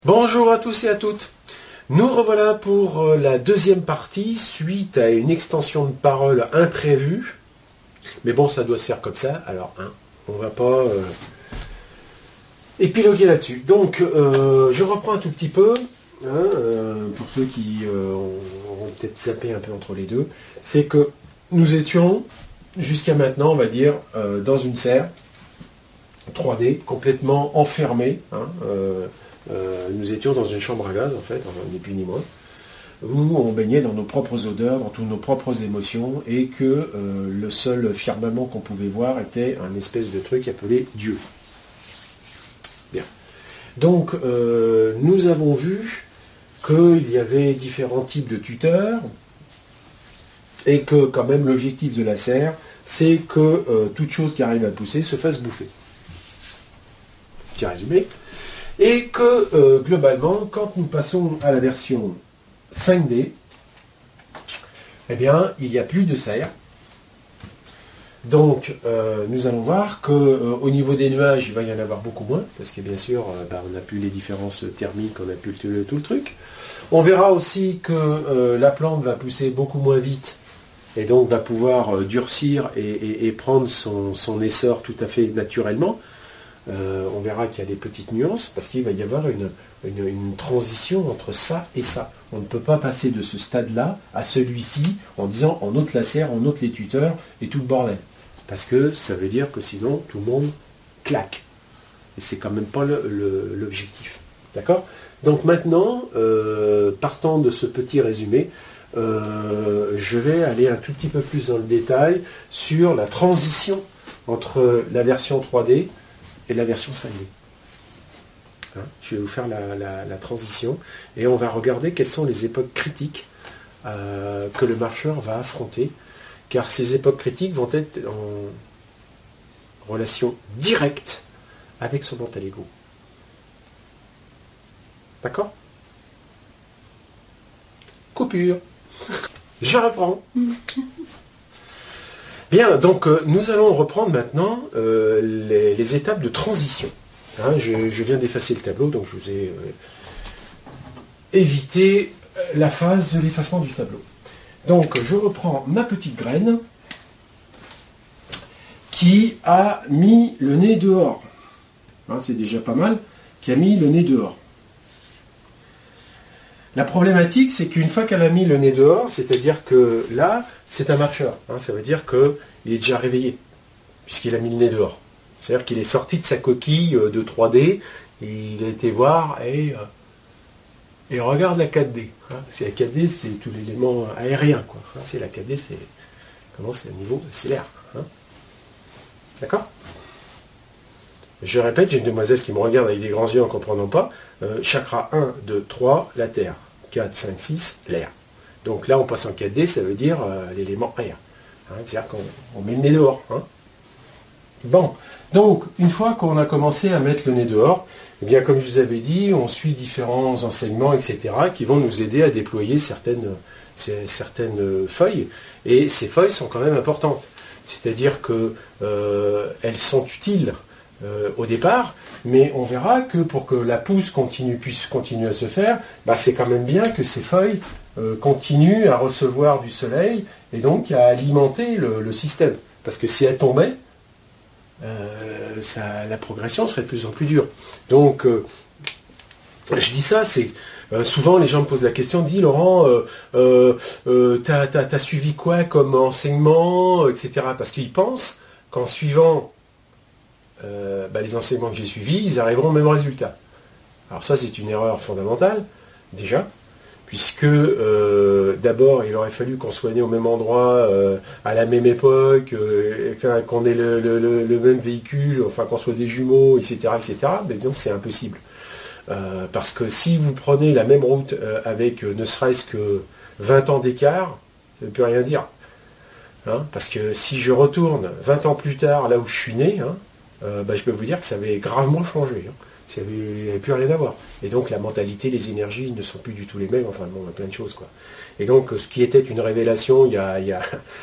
Bonjour à tous et à toutes. Nous revoilà pour la deuxième partie suite à une extension de parole imprévue. Mais bon, ça doit se faire comme ça. Alors, on va pas épiloguer là-dessus. Donc, je reprends un tout petit peu, pour ceux qui ont peut-être zappé un peu entre les deux. C'est que nous étions, jusqu'à maintenant, on va dire, dans une serre 3D, complètement enfermée. Nous étions dans une chambre à gaz, en fait, ni plus ni moins, où on baignait dans nos propres odeurs, dans toutes nos propres émotions, et que le seul firmament qu'on pouvait voir était un espèce de truc appelé Dieu. Bien. Donc, nous avons vu qu'il y avait différents types de tuteurs, et que quand même l'objectif de la serre, c'est que toute chose qui arrive à pousser se fasse bouffer. Petit résumé. Et que globalement, quand nous passons à la version 5D, eh bien, il n'y a plus de serre. Donc, nous allons voir qu'au niveau des nuages, il va y en avoir beaucoup moins, parce que bien sûr, on n'a plus les différences thermiques, on n'a plus tout le truc. On verra aussi que la plante va pousser beaucoup moins vite, et donc va pouvoir durcir et prendre son essor tout à fait naturellement. On verra qu'il y a des petites nuances, parce qu'il va y avoir une transition entre ça et ça. On ne peut pas passer de ce stade-là à celui-ci en disant on ôte la serre, on ôte les tuteurs et tout le bordel. Parce que ça veut dire que sinon tout le monde claque. Et c'est quand même pas l'objectif. D'accord ? Donc maintenant, partant de ce petit résumé, je vais aller un tout petit peu plus dans le détail sur la transition entre la version 3D et la version 5D. Je vais vous faire la transition et on va regarder quelles sont les époques critiques que le marcheur va affronter, car ces époques critiques vont être en relation directe avec son mental ego. D'accord ? Coupure. Je reprends. Bien, donc nous allons reprendre maintenant les étapes de transition. Je viens d'effacer le tableau, donc je vous ai évité la phase de l'effacement du tableau. Donc je reprends ma petite graine qui a mis le nez dehors. C'est déjà pas mal, qui a mis le nez dehors. La problématique, c'est qu'une fois qu'elle a mis le nez dehors, c'est-à-dire que là, c'est un marcheur. Ça veut dire qu'il est déjà réveillé, puisqu'il a mis le nez dehors. C'est-à-dire qu'il est sorti de sa coquille de 3D, et il a été voir et regarde la 4D. C'est la 4D, c'est tout l'élément aérien. C'est la 4D, c'est le niveau, c'est l'air. D'accord ? Je répète, j'ai une demoiselle qui me regarde avec des grands yeux en ne comprenant pas. Chakra 1, 2, 3, la Terre. 4, 5, 6, l'air. Donc là, on passe en 4D, ça veut dire l'élément air. C'est-à-dire qu'on met le nez dehors. Bon, donc, une fois qu'on a commencé à mettre le nez dehors, eh bien, comme je vous avais dit, on suit différents enseignements, etc., qui vont nous aider à déployer certaines feuilles. Et ces feuilles sont quand même importantes. C'est-à-dire qu'elles sont utiles au départ, mais on verra que pour que la pousse puisse continuer à se faire, c'est quand même bien que ces feuilles continuent à recevoir du soleil et donc à alimenter le système. Parce que si elles tombaient, la progression serait de plus en plus dure. Donc, je dis ça, c'est souvent les gens me posent la question, dis Laurent, t'as suivi quoi comme enseignement, etc. Parce qu'ils pensent qu'en suivant les enseignements que j'ai suivis, ils arriveront au même résultat. Alors ça, c'est une erreur fondamentale, déjà, puisque d'abord, il aurait fallu qu'on soit né au même endroit, à la même époque, qu'on ait le même véhicule, enfin qu'on soit des jumeaux, etc. Mais disons que c'est impossible. Parce que si vous prenez la même route avec ne serait-ce que 20 ans d'écart, ça ne veut plus rien dire. Parce que si je retourne 20 ans plus tard, là où je suis né, je peux vous dire que ça avait gravement changé. Il n'y avait plus rien à voir. Et donc la mentalité, les énergies ne sont plus du tout les mêmes, enfin bon, plein de choses. Et donc ce qui était une révélation il y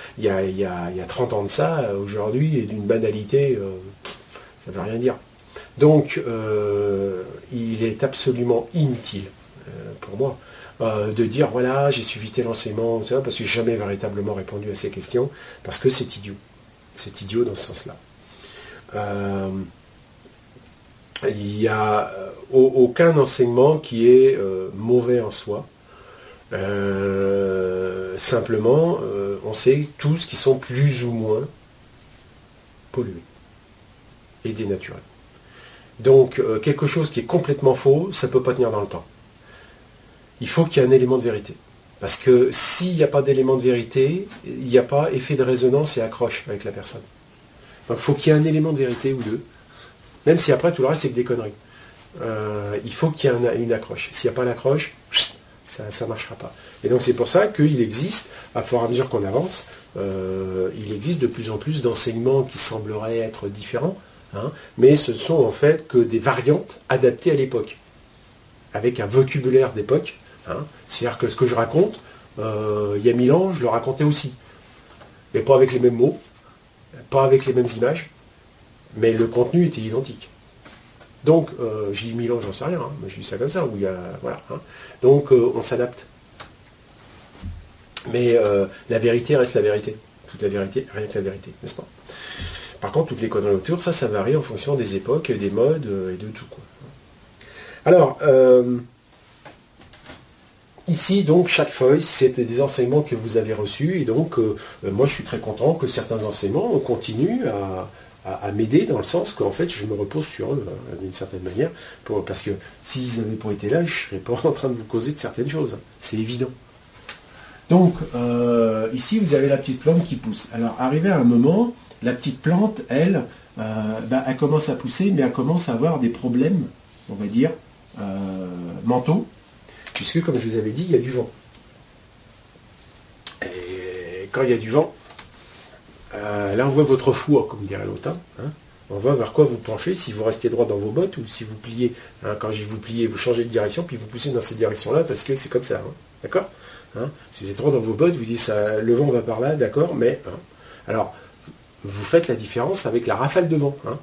a 30 ans de ça, aujourd'hui, est d'une banalité, ça ne veut rien dire. Donc, il est absolument inutile pour moi de dire, voilà, j'ai suivi tel enseignement, parce que j'ai jamais véritablement répondu à ces questions, parce que c'est idiot. C'est idiot dans ce sens-là. Il n'y a aucun enseignement qui est mauvais en soi. Simplement, on sait tous qu'ils sont plus ou moins pollués et dénaturés. Donc, quelque chose qui est complètement faux, ça ne peut pas tenir dans le temps. Il faut qu'il y ait un élément de vérité. Parce que s'il n'y a pas d'élément de vérité, il n'y a pas effet de résonance et accroche avec la personne. Donc il faut qu'il y ait un élément de vérité ou deux, même si après tout le reste c'est que des conneries. Il faut qu'il y ait une accroche. S'il n'y a pas l'accroche, ça ne marchera pas. Et donc c'est pour ça qu'il existe, à fur et à mesure qu'on avance, il existe de plus en plus d'enseignements qui sembleraient être différents, hein, mais ce sont en fait que des variantes adaptées à l'époque, avec un vocabulaire d'époque. Hein. C'est-à-dire que ce que je raconte, il y a 1000 ans, je le racontais aussi. Mais pas avec les mêmes mots, pas avec les mêmes images, mais le contenu était identique. Donc, j'ai dit 1000 ans, j'en sais rien, hein, mais je dis ça comme ça, où il y a, voilà, hein. Donc, on s'adapte. Mais la vérité reste la vérité. Toute la vérité, rien que la vérité, n'est-ce pas? Par contre, toutes les conneries autour, ça varie en fonction des époques, des modes et de tout, quoi. Alors, ici, donc, chaque feuille, c'est des enseignements que vous avez reçus. Et donc, moi, je suis très content que certains enseignements continuent à m'aider, dans le sens qu'en fait, je me repose sur eux, d'une certaine manière. Parce que s'ils n'avaient pas été là, je ne serais pas en train de vous causer de certaines choses. C'est évident. Donc, ici, vous avez la petite plante qui pousse. Alors, arrivé à un moment, la petite plante, elle, elle commence à pousser, mais elle commence à avoir des problèmes, on va dire, mentaux. Puisque, comme je vous avais dit, il y a du vent. Et quand il y a du vent, là on voit votre foi, comme dirait l'autre. Hein. On voit vers quoi vous penchez, si vous restez droit dans vos bottes, ou si vous pliez. Hein, quand je dis vous pliez, vous changez de direction, puis vous poussez dans cette direction-là, parce que c'est comme ça. Hein. D'accord, hein. Si vous êtes droit dans vos bottes, vous dites ça, le vent va par là, d'accord, mais... Hein. Alors, vous faites la différence avec la rafale de vent. Hein.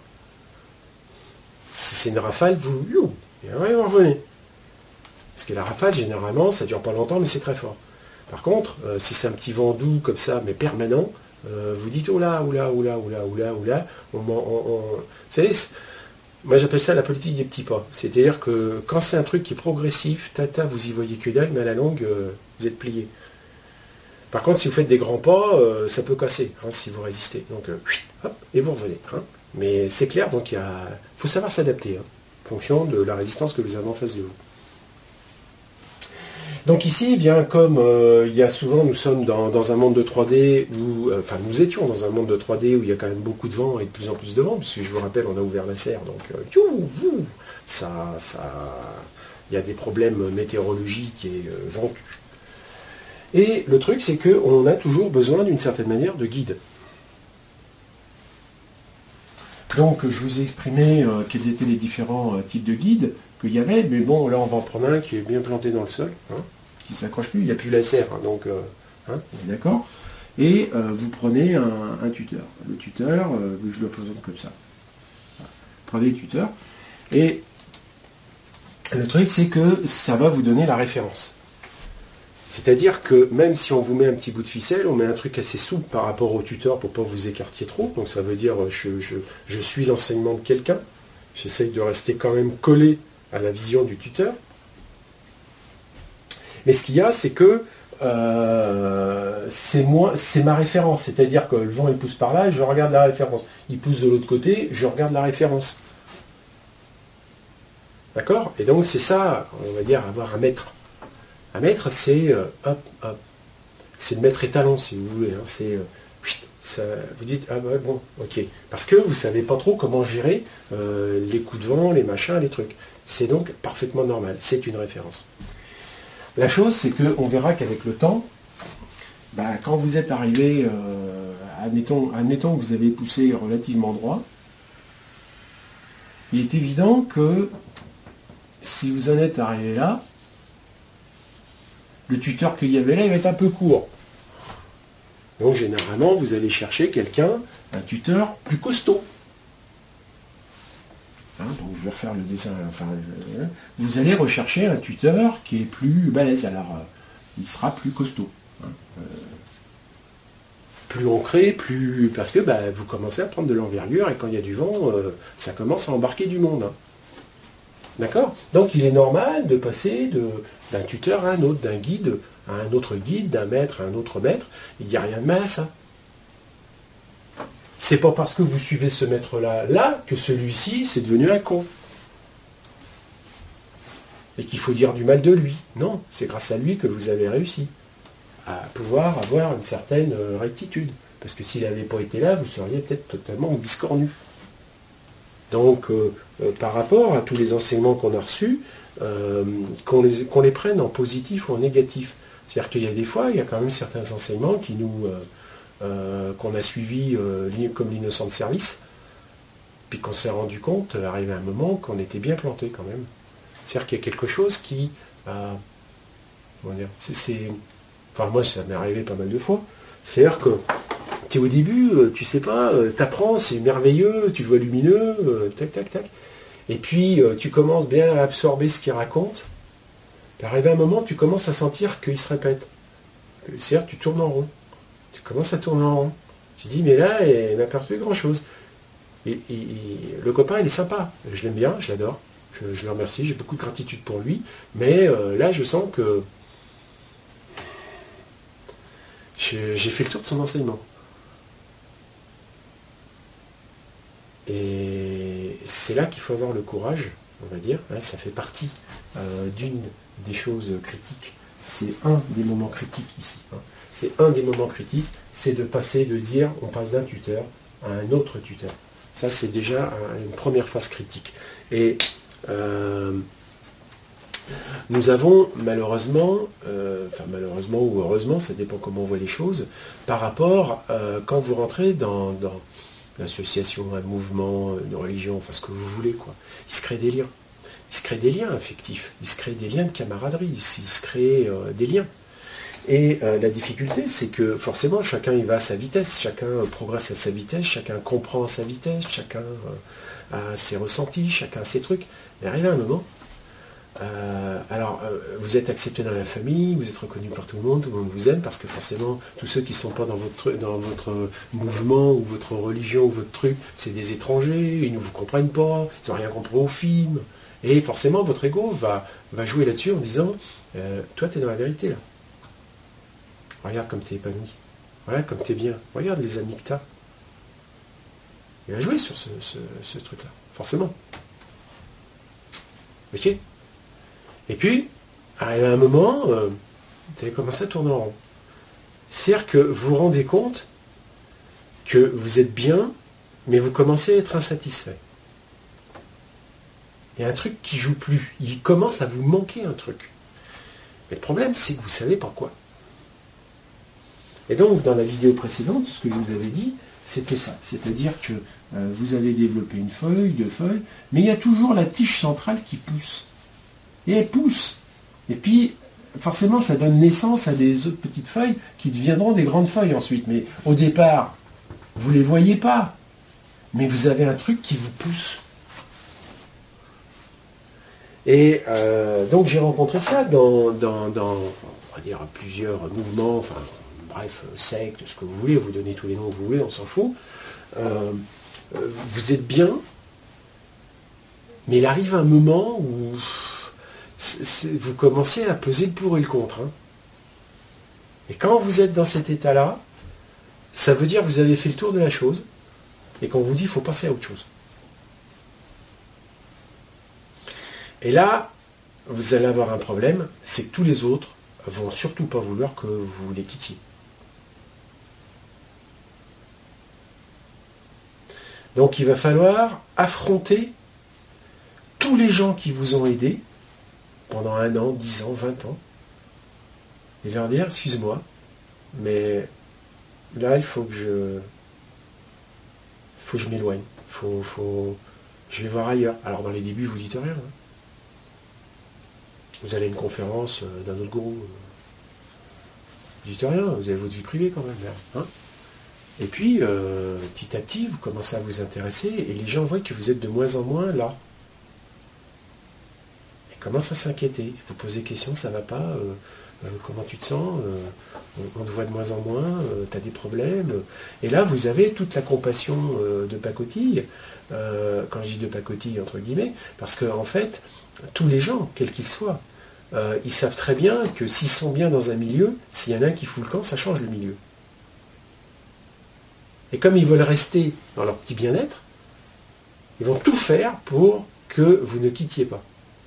Si c'est une rafale, vous revenez. Parce que la rafale, généralement, ça ne dure pas longtemps, mais c'est très fort. Par contre, si c'est un petit vent doux comme ça, mais permanent, vous dites oh là, oula, oula, oula, oula, oula. Vous savez, moi j'appelle ça la politique des petits pas. C'est-à-dire que quand c'est un truc qui est progressif, vous y voyez que dalle, mais à la longue, vous êtes plié. Par contre, si vous faites des grands pas, ça peut casser, hein, si vous résistez. Donc, hop, et vous revenez. Hein. Mais c'est clair, donc il faut savoir s'adapter, hein, en fonction de la résistance que vous avez en face de vous. Donc ici, eh bien, comme il y a souvent, nous sommes dans un monde de 3D où, enfin, nous étions dans un monde de 3D où il y a quand même beaucoup de vent et de plus en plus de vent, puisque je vous rappelle, on a ouvert la serre, donc il y a des problèmes météorologiques et ventus. Et le truc, c'est qu'on a toujours besoin d'une certaine manière de guide. Donc, je vous ai exprimé quels étaient les différents types de guides qu'il y avait, mais bon, là, on va en prendre un qui est bien planté dans le sol, hein, qui ne s'accroche plus, il n'y a plus la serre, hein, donc, hein, d'accord. Et vous prenez un tuteur. Le tuteur, je le présente comme ça. Voilà. Prenez le tuteur, et le truc, c'est que ça va vous donner la référence. C'est-à-dire que même si on vous met un petit bout de ficelle, on met un truc assez souple par rapport au tuteur pour ne pas vous écartiez trop. Donc ça veut dire je suis l'enseignement de quelqu'un. J'essaye de rester quand même collé à la vision du tuteur. Mais ce qu'il y a, c'est que c'est ma référence. C'est-à-dire que le vent il pousse par là, je regarde la référence. Il pousse de l'autre côté, je regarde la référence. D'accord? Et donc c'est ça, on va dire, avoir un maître. Un maître, c'est c'est le maître étalon, si vous voulez. Hein, c'est vous dites, ah ouais, bon, ok. Parce que vous ne savez pas trop comment gérer les coups de vent, les machins, les trucs. C'est donc parfaitement normal. C'est une référence. La chose, c'est qu'on verra qu'avec le temps, quand vous êtes arrivé, admettons que vous avez poussé relativement droit, il est évident que si vous en êtes arrivé là, le tuteur qu'il y avait là, il va être un peu court. Donc généralement, vous allez chercher quelqu'un, un tuteur plus costaud. Hein, donc vais refaire le dessin, enfin, vous allez rechercher un tuteur qui est plus balèze, alors il sera plus costaud. Hein. Plus ancré, plus... parce que vous commencez à prendre de l'envergure, et quand il y a du vent, ça commence à embarquer du monde. Hein. D'accord? Donc il est normal de passer d'un tuteur à un autre, d'un guide à un autre guide, d'un maître à un autre maître. Il n'y a rien de mal à ça. C'est pas parce que vous suivez ce maître-là que celui-ci, c'est devenu un con. Et qu'il faut dire du mal de lui. Non, c'est grâce à lui que vous avez réussi à pouvoir avoir une certaine rectitude. Parce que s'il n'avait pas été là, vous seriez peut-être totalement biscornu. Donc, par rapport à tous les enseignements qu'on a reçus, qu'on les prenne en positif ou en négatif. C'est-à-dire qu'il y a des fois, il y a quand même certains enseignements qui qu'on a suivis comme l'innocent de service, puis qu'on s'est rendu compte, arrivé à un moment, qu'on était bien planté quand même. C'est-à-dire qu'il y a quelque chose qui... comment dire, enfin, moi, ça m'est arrivé pas mal de fois. C'est-à-dire que tu es au début, tu sais pas, t'apprends, c'est merveilleux, tu le vois lumineux, tac, tac, tac. Et puis, tu commences bien à absorber ce qu'il raconte. Puis, arrivé à un moment, tu commences à sentir qu'il se répète. C'est-à-dire, tu tournes en rond. Tu commences à tourner en rond. Tu dis, mais là, il n'a pas perdu grand-chose. Et le copain, il est sympa. Je l'aime bien, je l'adore. Je le remercie, j'ai beaucoup de gratitude pour lui. Mais là, je sens que j'ai fait le tour de son enseignement. Et c'est là qu'il faut avoir le courage, on va dire. Hein, ça fait partie d'une des choses critiques. C'est un des moments critiques ici. Hein. C'est un des moments critiques, c'est de passer, de dire, on passe d'un tuteur à un autre tuteur. Ça, c'est déjà une première phase critique. Et nous avons malheureusement, malheureusement ou heureusement, ça dépend comment on voit les choses, par rapport, quand vous rentrez dans l'association, un mouvement, une religion, enfin ce que vous voulez, quoi, il se crée des liens. Il se crée des liens affectifs, il se crée des liens de camaraderie, il se crée des liens. Et la difficulté, c'est que forcément, chacun il va à sa vitesse, chacun progresse à sa vitesse, chacun comprend à sa vitesse, chacun a ses ressentis, chacun a ses trucs. Mais arrivé à un moment, vous êtes accepté dans la famille, vous êtes reconnu par tout le monde vous aime, parce que forcément, tous ceux qui ne sont pas dans votre mouvement, ou votre religion, ou votre truc, c'est des étrangers, ils ne vous comprennent pas, ils n'ont rien compris au film. Et forcément, votre ego va jouer là-dessus en disant, toi, tu es dans la vérité, là. Regarde comme tu es épanoui. Regarde comme tu es bien. Regarde les amis que tu as. Il va jouer sur ce truc-là, forcément. Ok ? Et puis, arrivé à un moment, vous allez commencer à tourner en rond. C'est-à-dire que vous vous rendez compte que vous êtes bien, mais vous commencez à être insatisfait. Il y a un truc qui ne joue plus. Il commence à vous manquer un truc. Mais le problème, c'est que vous ne savez pas quoi. Et donc, dans la vidéo précédente, ce que je vous avais dit, c'était ça. C'est-à-dire que vous avez développé une feuille, deux feuilles, mais il y a toujours la tige centrale qui pousse. Et elle pousse. Et puis, forcément, ça donne naissance à des autres petites feuilles qui deviendront des grandes feuilles ensuite. Mais au départ, vous ne les voyez pas. Mais vous avez un truc qui vous pousse. Et donc, j'ai rencontré ça dans on va dire, plusieurs mouvements, enfin... bref, secte, ce que vous voulez, vous donnez tous les noms que vous voulez, on s'en fout. Vous êtes bien, mais il arrive un moment où vous commencez à peser le pour et le contre. Hein. Et quand vous êtes dans cet état-là, ça veut dire que vous avez fait le tour de la chose, et qu'on vous dit qu'il faut passer à autre chose. Et là, vous allez avoir un problème, c'est que tous les autres vont surtout pas vouloir que vous les quittiez. Donc il va falloir affronter tous les gens qui vous ont aidé pendant 1 an, 10 ans, 20 ans, et leur dire, excuse-moi, mais là il faut que je m'éloigne, je vais voir ailleurs. Alors dans les débuts, vous dites rien. Hein. Vous allez à une conférence d'un autre gourou, vous dites rien, vous avez votre vie privée quand même. Hein. Et puis, petit à petit, vous commencez à vous intéresser et les gens voient que vous êtes de moins en moins là. commence à s'inquiéter. Vous posez des questions, ça va pas, comment tu te sens, on te voit de moins en moins, tu as des problèmes. Et là, vous avez toute la compassion de pacotille, quand je dis de pacotille entre guillemets, parce que en fait, tous les gens, quels qu'ils soient, ils savent très bien que s'ils sont bien dans un milieu, s'il y en a un qui fout le camp, ça change le milieu. Et comme ils veulent rester dans leur petit bien-être, ils vont tout faire pour que vous ne quittiez pas.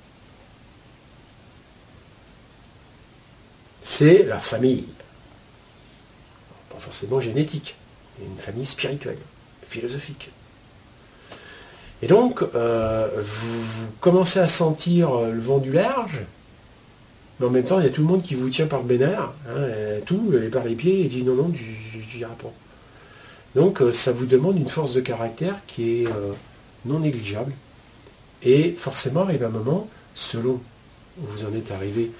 C'est la famille. Pas forcément génétique, mais une famille spirituelle, philosophique. Et donc, vous commencez à sentir le vent du large, mais en même temps, il y a tout le monde qui vous tient par le bénard, tout, par les pieds, et dit non, non, tu n'iras pas. Donc, ça vous demande une force de caractère qui est non négligeable. Et forcément, arrive un moment, selon où vous en êtes arrivé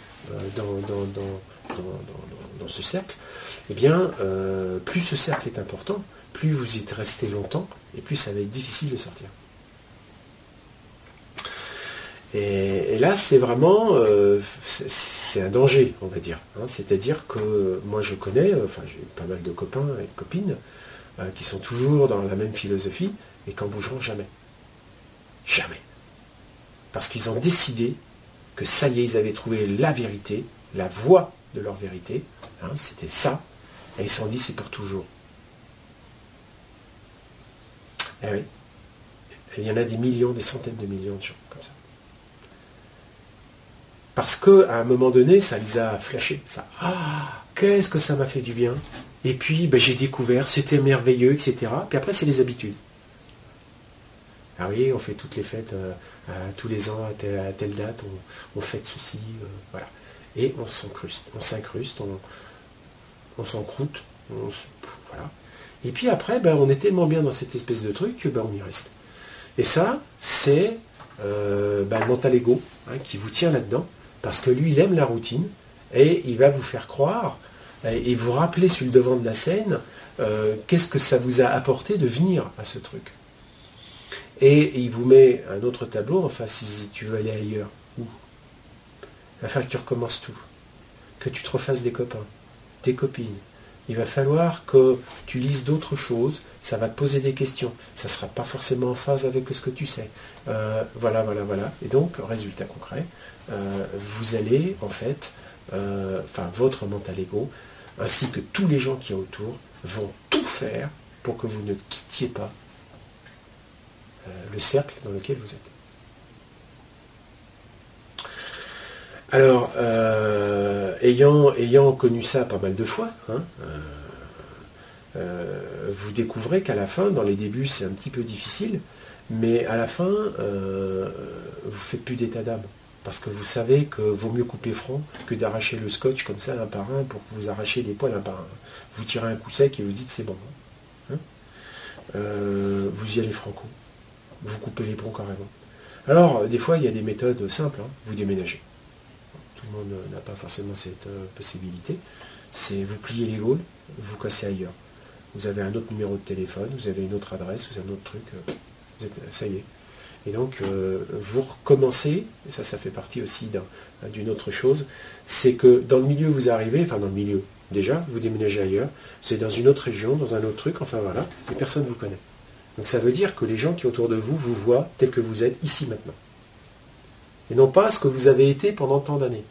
dans ce cercle, eh bien, plus ce cercle est important, plus vous y êtes resté longtemps, et plus ça va être difficile de sortir. Et là, c'est vraiment, c'est un danger, on va dire. C'est-à-dire que moi, je connais, j'ai pas mal de copains et de copines qui sont toujours dans la même philosophie et qui n'en bougeront jamais. Jamais. Parce qu'ils ont décidé que ça y est, ils avaient trouvé la vérité, la voie de leur vérité, c'était ça, et ils se sont dit c'est pour toujours. Eh oui. Et il y en a des millions, des centaines de millions de gens comme ça. Parce qu'à un moment donné, ça les a flashés. Ça, qu'est-ce que ça m'a fait du bien. Et puis, j'ai découvert, c'était merveilleux, etc. Puis après, c'est les habitudes. Ah oui, on fait toutes les fêtes, tous les ans, à telle date, on fête ceci, voilà. Et on s'incruste, on s'encroute, voilà. Et puis après, on est tellement bien dans cette espèce de truc que on y reste. Et ça, c'est le mental ego qui vous tient là-dedans, parce que lui, il aime la routine, et il va vous faire croire, et vous rappeler sur le devant de la scène, qu'est-ce que ça vous a apporté de venir à ce truc. Et il vous met un autre tableau, enfin, si tu veux aller ailleurs, où il va falloir que tu recommences tout, que tu te refasses des copains, des copines. Il va falloir que tu lises d'autres choses, ça va te poser des questions, ça ne sera pas forcément en phase avec ce que tu sais. Voilà. Et donc, résultat concret, vous allez, en fait, votre mental ego, ainsi que tous les gens qui y a autour, vont tout faire pour que vous ne quittiez pas le cercle dans lequel vous êtes. Alors, ayant connu ça pas mal de fois, vous découvrez qu'à la fin, dans les débuts, c'est un petit peu difficile, mais à la fin, vous ne faites plus d'état d'âme. Parce que vous savez que vaut mieux couper franc que d'arracher le scotch comme ça un par un pour que vous arrachiez les poils un par un. Vous tirez un coup sec et vous dites c'est bon. Vous y allez franco. Vous coupez les ponts carrément. Alors, des fois, il y a des méthodes simples. Vous déménagez. Tout le monde n'a pas forcément cette possibilité. C'est vous pliez les gaules, vous cassez ailleurs. Vous avez un autre numéro de téléphone, vous avez une autre adresse, vous avez un autre truc. Ça y est. Et donc, vous recommencez, et ça fait partie aussi d'une autre chose, c'est que dans le milieu où vous arrivez, dans le milieu, déjà, vous déménagez ailleurs, c'est dans une autre région, dans un autre truc, voilà, et personne ne vous connaît. Donc ça veut dire que les gens qui autour de vous vous voient tel que vous êtes ici maintenant. Et non pas ce que vous avez été pendant tant d'années.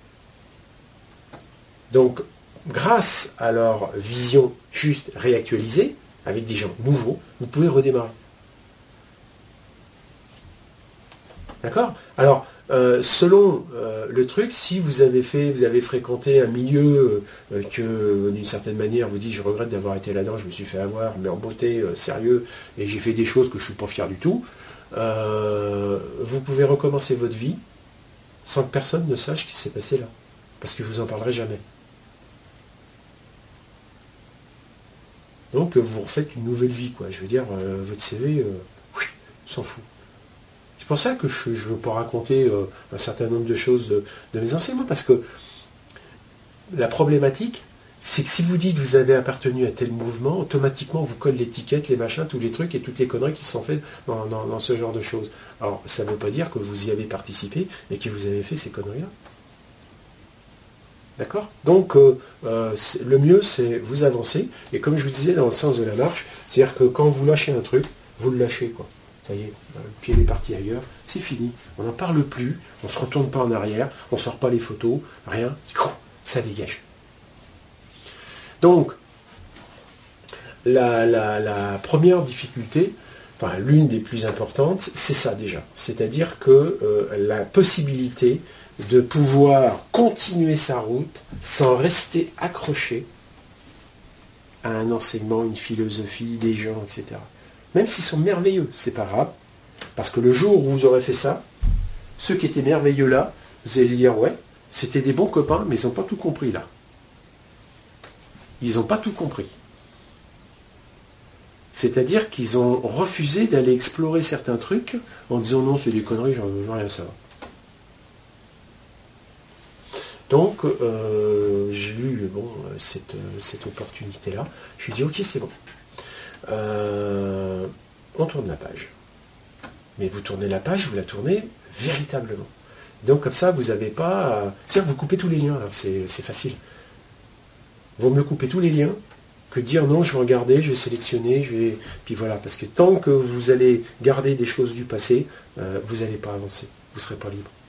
Donc, grâce à leur vision juste réactualisée, avec des gens nouveaux, vous pouvez redémarrer. D'accord ? Alors, selon le truc, si vous avez fréquenté un milieu que, d'une certaine manière, vous dites, je regrette d'avoir été là-dedans, je me suis fait avoir, mais en beauté, sérieux, et j'ai fait des choses que je ne suis pas fier du tout, vous pouvez recommencer votre vie sans que personne ne sache ce qui s'est passé là. Parce que vous n'en parlerez jamais. Donc, vous refaites une nouvelle vie, quoi. Je veux dire, votre CV, s'en fout. C'est pour ça que je veux pas raconter un certain nombre de choses de mes enseignements, parce que la problématique, c'est que si vous dites vous avez appartenu à tel mouvement, automatiquement on vous colle l'étiquette, les machins, tous les trucs et toutes les conneries qui se sont faites dans ce genre de choses. Alors ça ne veut pas dire que vous y avez participé et que vous avez fait ces conneries-là. D'accord? Donc le mieux c'est vous avancer, et comme je vous disais dans le sens de la marche, c'est-à-dire que quand vous lâchez un truc, vous le lâchez quoi. Ça y est, le pied est parti ailleurs, c'est fini, on n'en parle plus, on ne se retourne pas en arrière, on ne sort pas les photos, rien, ça dégage. Donc, la première difficulté, enfin l'une des plus importantes, c'est ça déjà. C'est-à-dire que la possibilité de pouvoir continuer sa route sans rester accroché à un enseignement, une philosophie, des gens, etc. Même s'ils sont merveilleux, c'est pas grave, parce que le jour où vous aurez fait ça, ceux qui étaient merveilleux là, vous allez dire ouais, c'était des bons copains, mais ils n'ont pas tout compris là. Ils n'ont pas tout compris. C'est-à-dire qu'ils ont refusé d'aller explorer certains trucs en disant non, c'est des conneries, j'en veux rien savoir. Donc, j'ai eu cette opportunité-là. Je lui ai dit, ok, c'est bon. On tourne la page. Mais vous tournez la page, vous la tournez véritablement. Donc, comme ça, vous n'avez pas... C'est-à-dire, vous coupez tous les liens, là, c'est facile. Vaut mieux couper tous les liens que dire non, je vais regarder, je vais sélectionner, puis voilà. Parce que tant que vous allez garder des choses du passé, vous n'allez pas avancer. Vous ne serez pas libre.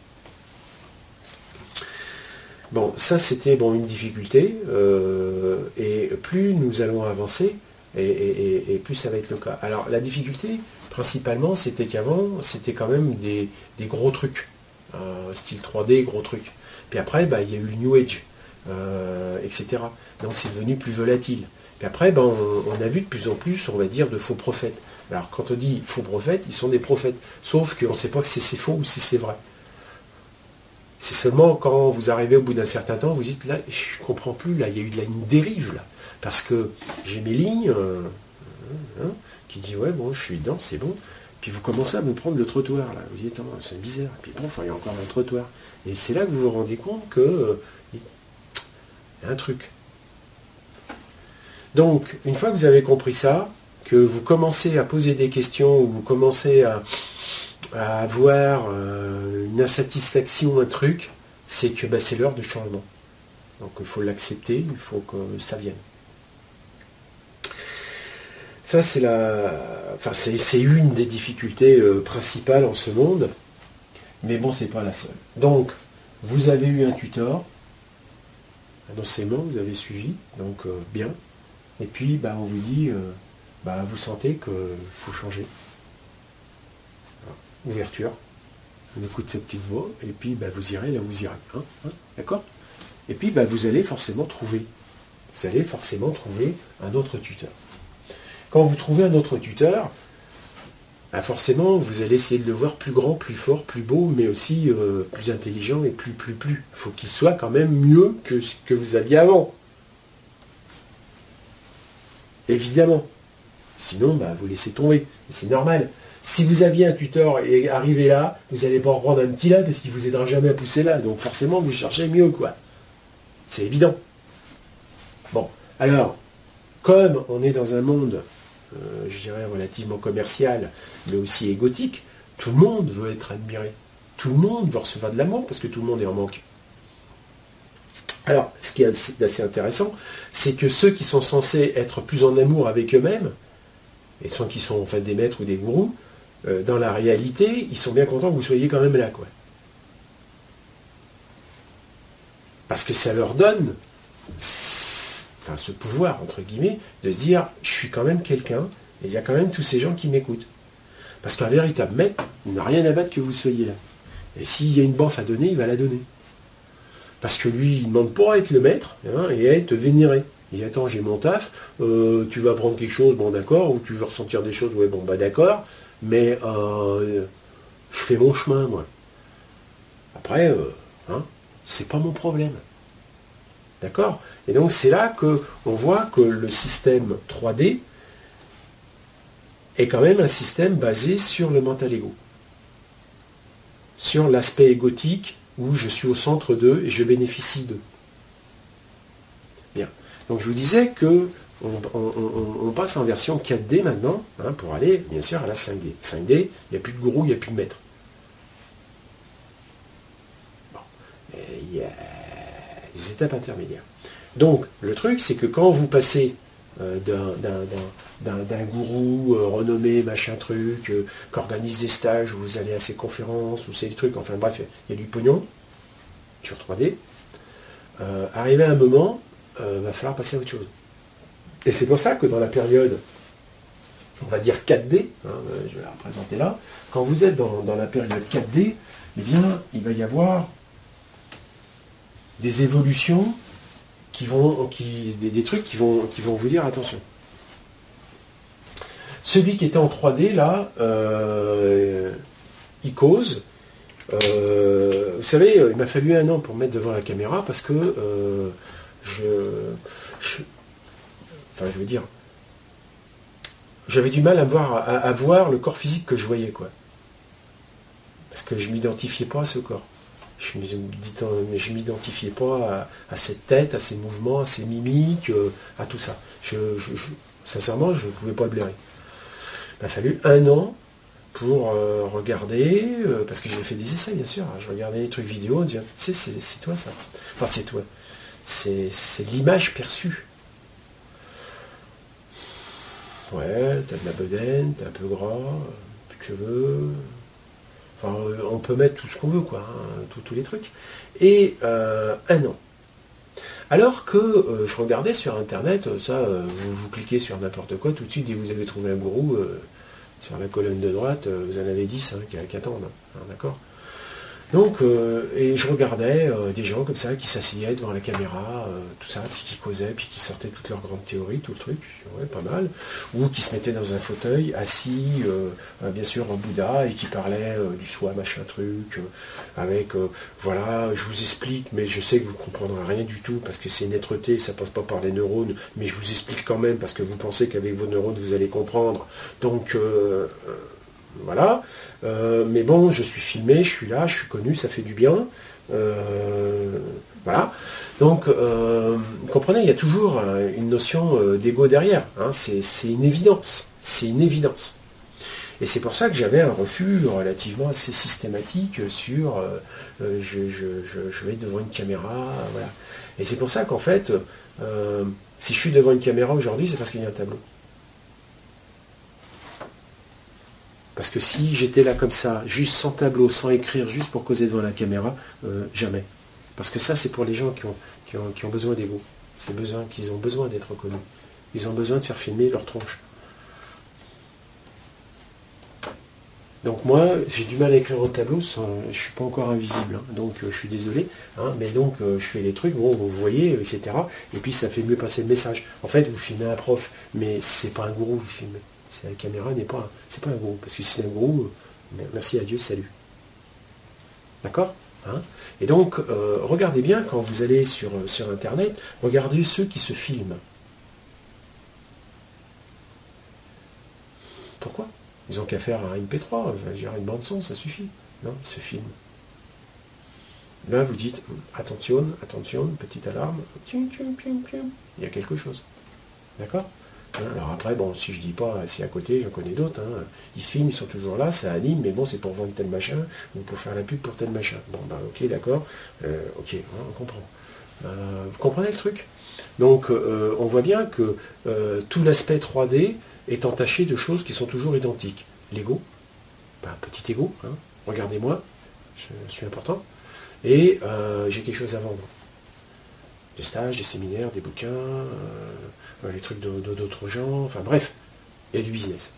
Bon, ça c'était une difficulté, et plus nous allons avancer, et plus ça va être le cas. Alors la difficulté, principalement, c'était qu'avant, c'était quand même des gros trucs, style 3D, gros trucs. Puis après, il y a eu le New Age, etc. Donc c'est devenu plus volatile. Puis après, on a vu de plus en plus, on va dire, de faux prophètes. Alors quand on dit faux prophètes, ils sont des prophètes, sauf qu'on ne sait pas si c'est faux ou si c'est vrai. C'est seulement quand vous arrivez au bout d'un certain temps, vous dites, là, je ne comprends plus, là, il y a eu une dérive, là. Parce que j'ai mes lignes qui dit, ouais, bon, je suis dedans, c'est bon. Puis vous commencez à me prendre le trottoir, là. Vous dites, c'est bizarre. Puis bon, il y a encore un trottoir. Et c'est là que vous vous rendez compte que il y a un truc. Donc, une fois que vous avez compris ça, que vous commencez à poser des questions, ou vous commencez à avoir une insatisfaction, un truc, c'est que c'est l'heure du changement. Donc il faut l'accepter, il faut que ça vienne. Ça c'est une des difficultés principales en ce monde, mais bon, c'est pas la seule. Donc vous avez eu un tuteur, un enseignement, vous avez suivi, donc bien. Et puis on vous dit, vous sentez qu'il faut changer. Ouverture, on écoute cette petite voix, et puis vous irez là où vous irez. D'accord? Et puis vous allez forcément trouver. Vous allez forcément trouver un autre tuteur. Quand vous trouvez un autre tuteur, forcément, vous allez essayer de le voir plus grand, plus fort, plus beau, mais aussi plus intelligent et plus. Il faut qu'il soit quand même mieux que ce que vous aviez avant. Évidemment. Sinon, vous laissez tomber. C'est normal. Si vous aviez un tuteur et arrivé là, vous n'allez pas en prendre un petit là parce qu'il ne vous aidera jamais à pousser là. Donc forcément, vous cherchez mieux, quoi. C'est évident. Bon, alors, comme on est dans un monde, je dirais, relativement commercial, mais aussi égotique, tout le monde veut être admiré. Tout le monde veut recevoir de l'amour parce que tout le monde est en manque. Alors, ce qui est assez intéressant, c'est que ceux qui sont censés être plus en amour avec eux-mêmes, et ceux qui sont en fait des maîtres ou des gourous, dans la réalité, ils sont bien contents que vous soyez quand même là, quoi. Parce que ça leur donne ce pouvoir, entre guillemets, de se dire, je suis quand même quelqu'un, et il y a quand même tous ces gens qui m'écoutent. Parce qu'un véritable maître, il n'a rien à battre que vous soyez là. Et s'il y a une baffe à donner, il va la donner. Parce que lui, il ne demande pas à être le maître, et à être vénéré. Il dit, attends, j'ai mon taf, tu vas apprendre quelque chose, bon d'accord, ou tu veux ressentir des choses, ouais, bon d'accord, mais je fais mon chemin, moi. Après, c'est pas mon problème. D'accord? Et donc c'est là qu'on voit que le système 3D est quand même un système basé sur le mental ego. Sur l'aspect égotique, où je suis au centre d'eux et je bénéficie d'eux. Bien. Donc je vous disais que on passe en version 4D maintenant, hein, pour aller bien sûr à la 5D. 5D, il n'y a plus de gourou, il n'y a plus de maître. Bon. Et il y a des étapes intermédiaires. Donc le truc, c'est que quand vous passez d'un gourou renommé, machin truc, qui organise des stages, où vous allez à ses conférences, ou c'est des trucs, enfin bref, il y a du pognon, sur 3D, arrivé à un moment, va falloir passer à autre chose. Et c'est pour ça que dans la période, on va dire 4D, hein, je vais la représenter là, quand vous êtes dans la période 4D, eh bien, il va y avoir des évolutions des trucs qui vont vous dire attention. Celui qui était en 3D, là, il cause. Vous savez, il m'a fallu 1 an pour me mettre devant la caméra parce que j'avais du mal à voir le corps physique que je voyais, quoi. Parce que je ne m'identifiais pas à ce corps. Je ne m'identifiais pas à cette tête, à ces mouvements, à ces mimiques, à tout ça. Sincèrement, je ne pouvais pas le blairer. Il m'a fallu 1 an pour regarder, parce que j'ai fait des essais, bien sûr. Je regardais des trucs vidéo, en disant, tu sais, c'est toi ça. Enfin, c'est toi. C'est l'image perçue. Ouais, t'as de la bedaine, t'es un peu gras, plus de cheveux. Enfin, on peut mettre tout ce qu'on veut, quoi, hein, tous les trucs. Et 1 an. Alors que je regardais sur Internet, vous cliquez sur n'importe quoi, tout de suite, dès que vous avez trouvé un gourou, sur la colonne de droite, vous en avez 10 qui attendent. Hein, d'accord ? Donc, et je regardais des gens comme ça qui s'asseyaient devant la caméra, tout ça, puis qui causaient, puis qui sortaient toutes leurs grandes théories, tout le truc, ouais, pas mal, ou qui se mettaient dans un fauteuil, assis, bien sûr, en Bouddha, et qui parlaient du soi, machin truc, avec, voilà, je vous explique, mais je sais que vous ne comprendrez rien du tout, parce que c'est une êtreté, ça passe pas par les neurones, mais je vous explique quand même, parce que vous pensez qu'avec vos neurones, vous allez comprendre. Donc, voilà. Mais bon, je suis filmé, je suis là, je suis connu, ça fait du bien. Voilà. Donc, vous comprenez, il y a toujours une notion d'ego derrière. Hein, c'est une évidence. C'est une évidence. Et c'est pour ça que j'avais un refus relativement assez systématique sur je vais devant une caméra. Voilà. Et c'est pour ça qu'en fait, si je suis devant une caméra aujourd'hui, c'est parce qu'il y a un tableau. Parce que si j'étais là comme ça, juste sans tableau, sans écrire, juste pour causer devant la caméra, jamais. Parce que ça, c'est pour les gens qui ont besoin d'ego. Qu'ils ont besoin d'être reconnus. Ils ont besoin de faire filmer leur tronche. Donc moi, j'ai du mal à écrire au tableau, je ne suis pas encore invisible, hein, donc je suis désolé, hein, mais donc je fais les trucs, bon, vous voyez, etc. Et puis ça fait mieux passer le message. En fait, vous filmez un prof, mais c'est pas un gourou, vous filmez. La caméra c'est pas un gourou, parce que si c'est un gourou, merci à Dieu, salut. D'accord, hein? Et donc, regardez bien, quand vous allez sur Internet, regardez ceux qui se filment. Pourquoi? Ils n'ont qu'à faire un MP3, une bande-son, ça suffit. Non, ils se filment. Là, vous dites, attention, petite alarme, il y a quelque chose. D'accord? Alors après, bon, si je dis pas, si à côté, j'en connais d'autres, hein, ils se filment, ils sont toujours là, ça anime, mais bon, c'est pour vendre tel machin, ou pour faire la pub pour tel machin. Bon, ben ok, d'accord, ok, on comprend. Vous comprenez le truc? Donc, on voit bien que tout l'aspect 3D est entaché de choses qui sont toujours identiques. L'ego, petit ego, hein, regardez-moi, je suis important, et j'ai quelque chose à vendre. Des stages, des séminaires, des bouquins, les trucs d'autres gens, enfin bref, il y a du business.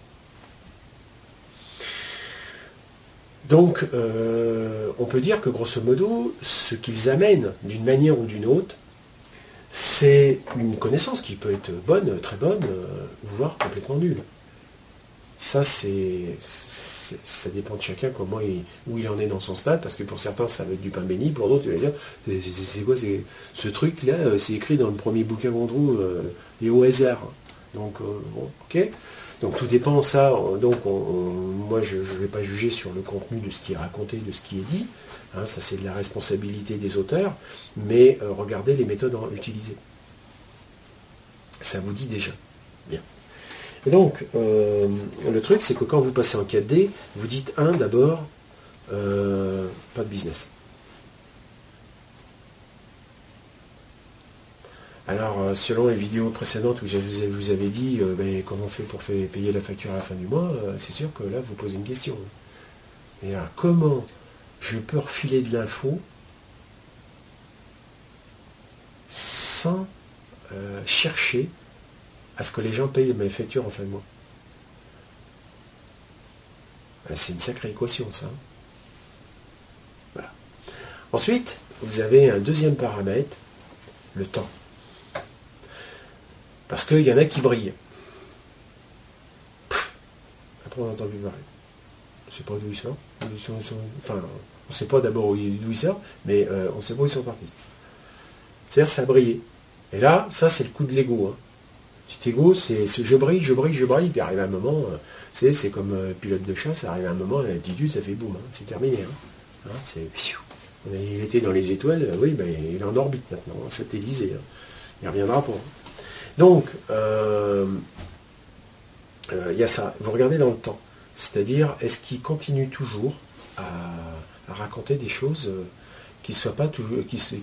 Donc, on peut dire que grosso modo, ce qu'ils amènent d'une manière ou d'une autre, c'est une connaissance qui peut être bonne, très bonne, voire complètement nulle. Ça, ça dépend de chacun où il en est dans son stade, parce que pour certains, ça va être du pain béni, pour d'autres, il va dire, c'est quoi ce truc-là, c'est écrit dans le premier bouquin qu'on trouve, et au hasard. Donc, bon, ok. Donc tout dépend, ça. Donc, moi, je ne vais pas juger sur le contenu de ce qui est raconté, de ce qui est dit. Hein, ça, c'est de la responsabilité des auteurs, mais regardez les méthodes utilisées. Ça vous dit déjà. Bien. Et donc, le truc, c'est que quand vous passez en 4D, vous dites d'abord, pas de business. Alors, selon les vidéos précédentes où je vous avais dit comment on fait pour payer la facture à la fin du mois, c'est sûr que là, vous posez une question. Et alors, comment je peux refiler de l'info sans chercher à ce que les gens payent mes factures en fin de mois? C'est une sacrée équation, ça. Voilà. Ensuite, vous avez un deuxième paramètre, le temps. Parce qu'il y en a qui brillent. Après, on a entendu parler. On ne sait pas d'où ils sortent. Enfin, on ne sait pas d'abord d'où ils sortent, mais on ne sait pas où ils sont partis. C'est-à-dire, ça a brillé. Et là, ça, c'est le coup de l'ego. Hein. Petit ego, c'est je brille, puis arrive un moment, c'est comme pilote de chasse, ça arrive un moment, l'attitude, ça fait boum, hein, c'est terminé. Hein. Il était dans les étoiles, oui, ben, il est en orbite maintenant, hein, satellisé. Hein. Il ne reviendra pas. Donc, il y a ça. Vous regardez dans le temps. C'est-à-dire, est-ce qu'il continue toujours à raconter des choses qui ne soient pas toujours...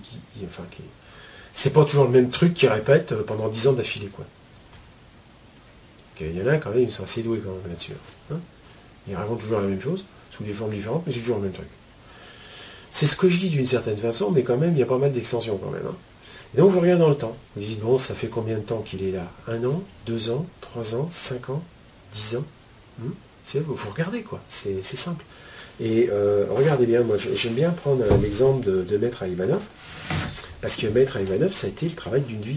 c'est pas toujours le même truc qu'il répète pendant 10 ans d'affilée, quoi. Parce qu'il y en a quand même, ils sont assez doués quand même là-dessus. Hein, ils racontent toujours la même chose, sous des formes différentes, mais c'est toujours le même truc. C'est ce que je dis d'une certaine façon, mais quand même, il y a pas mal d'extensions quand même. Hein. Et donc vous regardez dans le temps. Vous dites, bon, ça fait combien de temps qu'il est là? 1 an, 2 ans, 3 ans, 5 ans, 10 ans. Vous regardez, quoi. C'est simple. Et regardez bien, moi j'aime bien prendre l'exemple de Maître Ivanov, parce que Maître Ivanov, ça a été le travail d'une vie.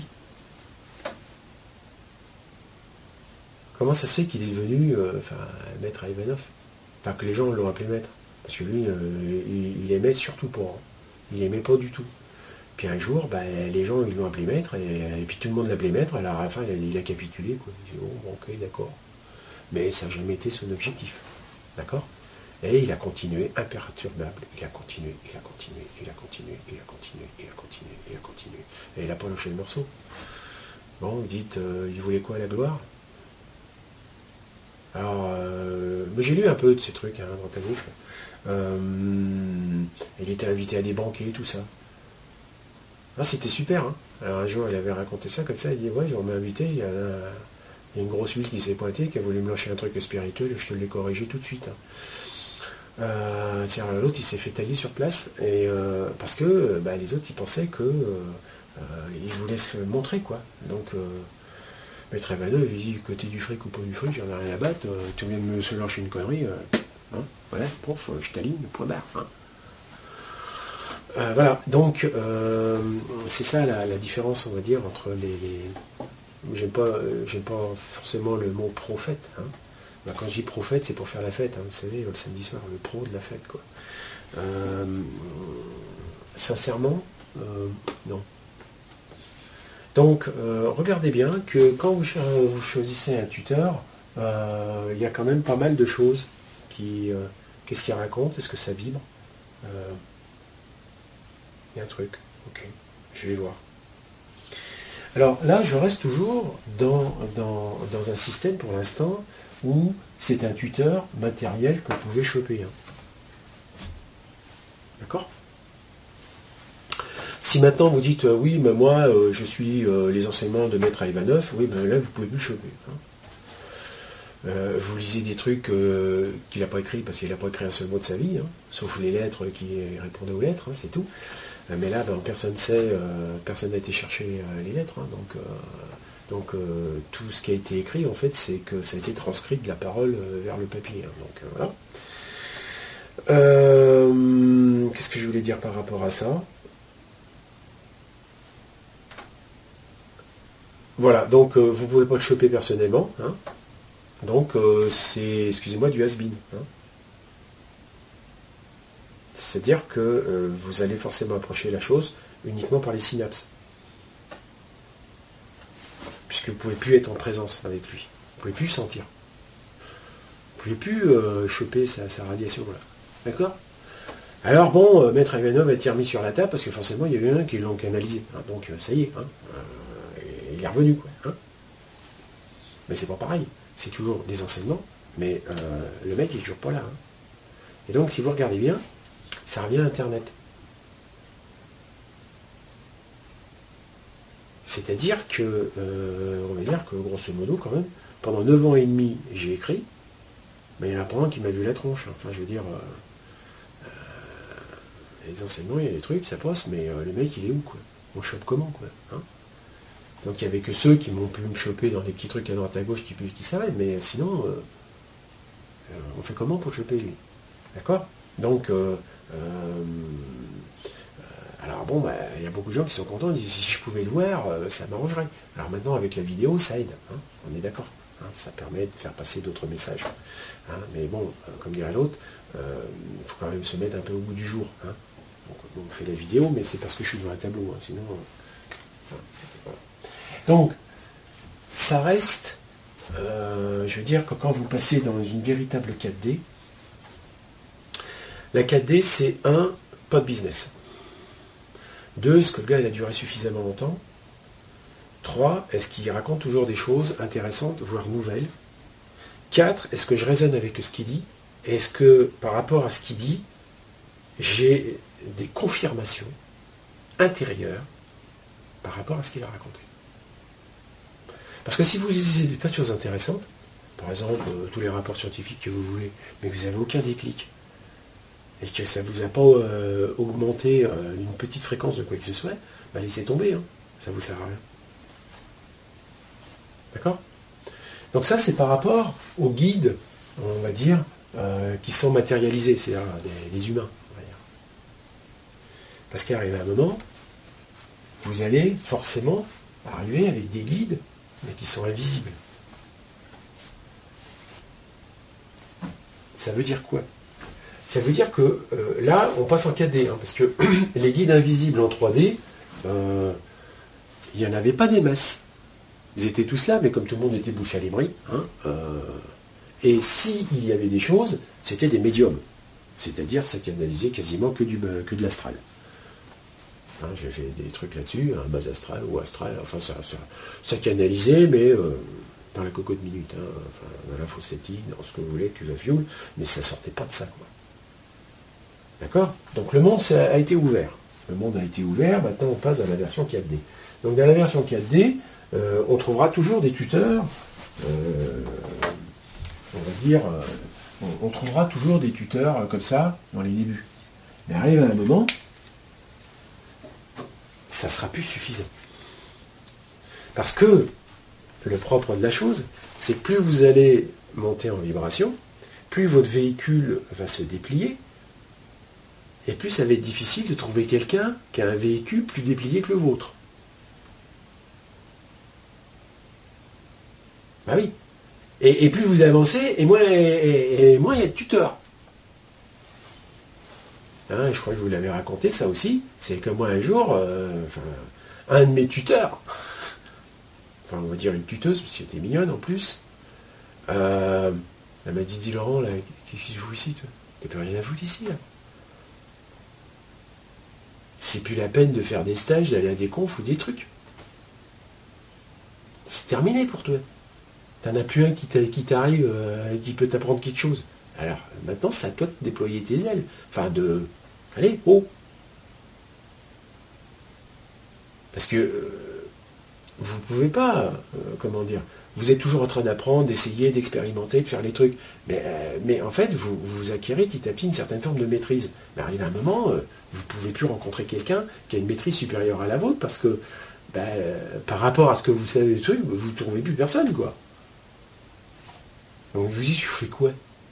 Comment ça se fait qu'il est devenu Maître Ivanov? Enfin, que les gens l'ont appelé Maître. Parce que lui, il aimait surtout pas. Il aimait pas du tout. Puis un jour, les gens ils l'ont appelé Maître, et puis tout le monde l'appelait Maître, alors à la fin, il a capitulé. Quoi. Il dit, oh, ok, d'accord. Mais ça n'a jamais été son objectif. D'accord? Et il a continué imperturbable. Il a continué, il a continué, il a continué, il a continué, il a continué, il a continué. Et il n'a pas lâché le morceau. Bon, vous dites, il voulait quoi, la gloire? Alors, j'ai lu un peu de ces trucs, hein, droite à gauche. Il était invité à des banquets, tout ça. Ah, c'était super. Hein. Alors un jour, il avait raconté ça comme ça. Il dit, ouais, on m'a invité, il y a une grosse huile qui s'est pointée, qui a voulu me lâcher un truc spirituel, je te l'ai corrigé tout de suite. L'autre, il s'est fait tailler sur place, et parce que les autres, ils pensaient que ils voulaient se montrer, quoi. Donc, Maître Ivanov, il dit que t'es du fric ou pas du fric, j'en ai rien à battre, tu viens de me se lâcher une connerie, hein, voilà, prof, je t'aligne, point barre. Hein. Voilà, donc c'est ça la différence, on va dire, entre les... J'aime pas forcément le mot prophète. Hein. Quand je dis prophète, c'est pour faire la fête, hein, vous savez, le samedi soir, le pro de la fête, quoi. Sincèrement, non. Donc, regardez bien que quand vous choisissez un tuteur, il y a quand même pas mal de choses qui... qu'est-ce qu'il raconte? Est-ce que ça vibre? Il y a un truc. Ok, je vais voir. Alors là, je reste toujours dans un système pour l'instant où c'est un tuteur matériel que vous pouvez choper. Hein. D'accord? Si maintenant vous dites oui, mais moi je suis les enseignements de Maître Ivanov, oui, ben là vous pouvez plus le choper. Hein. Vous lisez des trucs qu'il n'a pas écrit parce qu'il n'a pas écrit un seul mot de sa vie, hein, sauf les lettres qui répondaient aux lettres, hein, c'est tout. Mais là, personne ne sait, personne n'a été chercher les lettres, hein, donc tout ce qui a été écrit, en fait, c'est que ça a été transcrit de la parole vers le papier. Hein, donc voilà. Qu'est-ce que je voulais dire par rapport à ça? Voilà, donc vous ne pouvez pas le choper personnellement. Hein, donc c'est, excusez-moi, du has-been. Hein. C'est-à-dire que vous allez forcément approcher la chose uniquement par les synapses. Puisque vous ne pouvez plus être en présence avec lui. Vous ne pouvez plus sentir. Vous ne pouvez plus choper sa radiation. Là. D'accord? Alors bon, Maître Ivanov a été remis sur la table parce que forcément il y avait un qui l'ont canalisé. Hein, donc ça y est, hein, il est revenu. Quoi, hein. Mais c'est pas pareil. C'est toujours des enseignements, mais le mec il est toujours pas là. Hein. Et donc si vous regardez bien, ça revient à Internet. C'est-à-dire que, on va dire que grosso modo quand même, pendant 9 ans et demi j'ai écrit, mais il y en a pas un qui m'a vu la tronche. Enfin je veux dire, les enseignements, il y a des trucs, ça passe, mais le mec il est où quoi? On le chope comment quoi hein. Donc il n'y avait que ceux qui m'ont pu me choper dans des petits trucs à droite à gauche qui savaient, mais sinon, on fait comment pour le choper lui? D'accord? Donc, alors bon, bah, il y a beaucoup de gens qui sont contents, ils disent si je pouvais le voir, ça m'arrangerait. Alors maintenant, avec la vidéo, ça aide, hein, on est d'accord. Hein, ça permet de faire passer d'autres messages. Hein, mais bon, comme dirait l'autre, il faut quand même se mettre un peu au bout du jour. Hein. Donc, on fait la vidéo, mais c'est parce que je suis devant un tableau, hein, sinon... voilà. Donc, ça reste, je veux dire que quand vous passez dans une véritable 4D, la 4D c'est 1, pas de business. 2, est-ce que le gars il a duré suffisamment longtemps? 3, est-ce qu'il raconte toujours des choses intéressantes, voire nouvelles? 4, est-ce que je raisonne avec ce qu'il dit? Et est-ce que par rapport à ce qu'il dit, j'ai des confirmations intérieures par rapport à ce qu'il a raconté? Parce que si vous lisez des tas de choses intéressantes, par exemple tous les rapports scientifiques que vous voulez, mais que vous n'avez aucun déclic, et que ça ne vous a pas augmenté une petite fréquence de quoi que ce soit, bah laissez tomber, hein. Ça ne vous sert à rien. D'accord? Donc ça c'est par rapport aux guides, on va dire, qui sont matérialisés, c'est-à-dire des humains. On va dire. Parce qu'arrive un moment, vous allez forcément arriver avec des guides mais qui sont invisibles. Ça veut dire quoi? Ça veut dire que là, on passe en 4D, hein, parce que les guides invisibles en 3D, il n'y en avait pas des masses. Ils étaient tous là, mais comme tout le monde était bouche à l'ébris, hein, et s'il y avait des choses, c'était des médiums. C'est-à-dire, ça canalisait quasiment que de l'astral. Hein, j'ai fait des trucs là-dessus, un bas astral ou astral, enfin ça canalisait, mais dans la cocotte minute, hein, enfin, dans la fossétine, dans ce que vous voulez, tu vas fioul, mais ça sortait pas de ça, quoi. D'accord? Donc le monde a été ouvert. Le monde a été ouvert, maintenant on passe à la version 4D. Donc dans la version 4D, on trouvera toujours des tuteurs, on va dire, on trouvera toujours des tuteurs comme ça dans les débuts. Mais arrive à un moment, ça ne sera plus suffisant. Parce que le propre de la chose, c'est que plus vous allez monter en vibration, plus votre véhicule va se déplier, et plus ça va être difficile de trouver quelqu'un qui a un véhicule plus déplié que le vôtre. Bah oui. Et plus vous avancez, et moins il y a de tuteurs. Hein, je crois que je vous l'avais raconté, ça aussi. C'est que moi, un jour, un de mes tuteurs, enfin, on va dire une tuteuse, parce qu'elle était mignonne en plus, elle m'a dit, dis Laurent, là, qu'est-ce que tu fous ici, toi? T'as plus rien à foutre ici, là. C'est plus la peine de faire des stages, d'aller à des confs ou des trucs. C'est terminé pour toi. T'en as plus un qui t'arrive, qui peut t'apprendre quelque chose. Alors, maintenant, c'est à toi de déployer tes ailes. Enfin, allez, oh. Parce que vous ne pouvez pas, comment dire, vous êtes toujours en train d'apprendre, d'essayer, d'expérimenter, de faire les trucs. Mais en fait, vous acquérez petit à petit une certaine forme de maîtrise. Mais arrive un moment, vous ne pouvez plus rencontrer quelqu'un qui a une maîtrise supérieure à la vôtre parce que, par rapport à ce que vous savez des trucs, vous ne trouvez plus personne, quoi. Donc vous dites, tu fais quoi?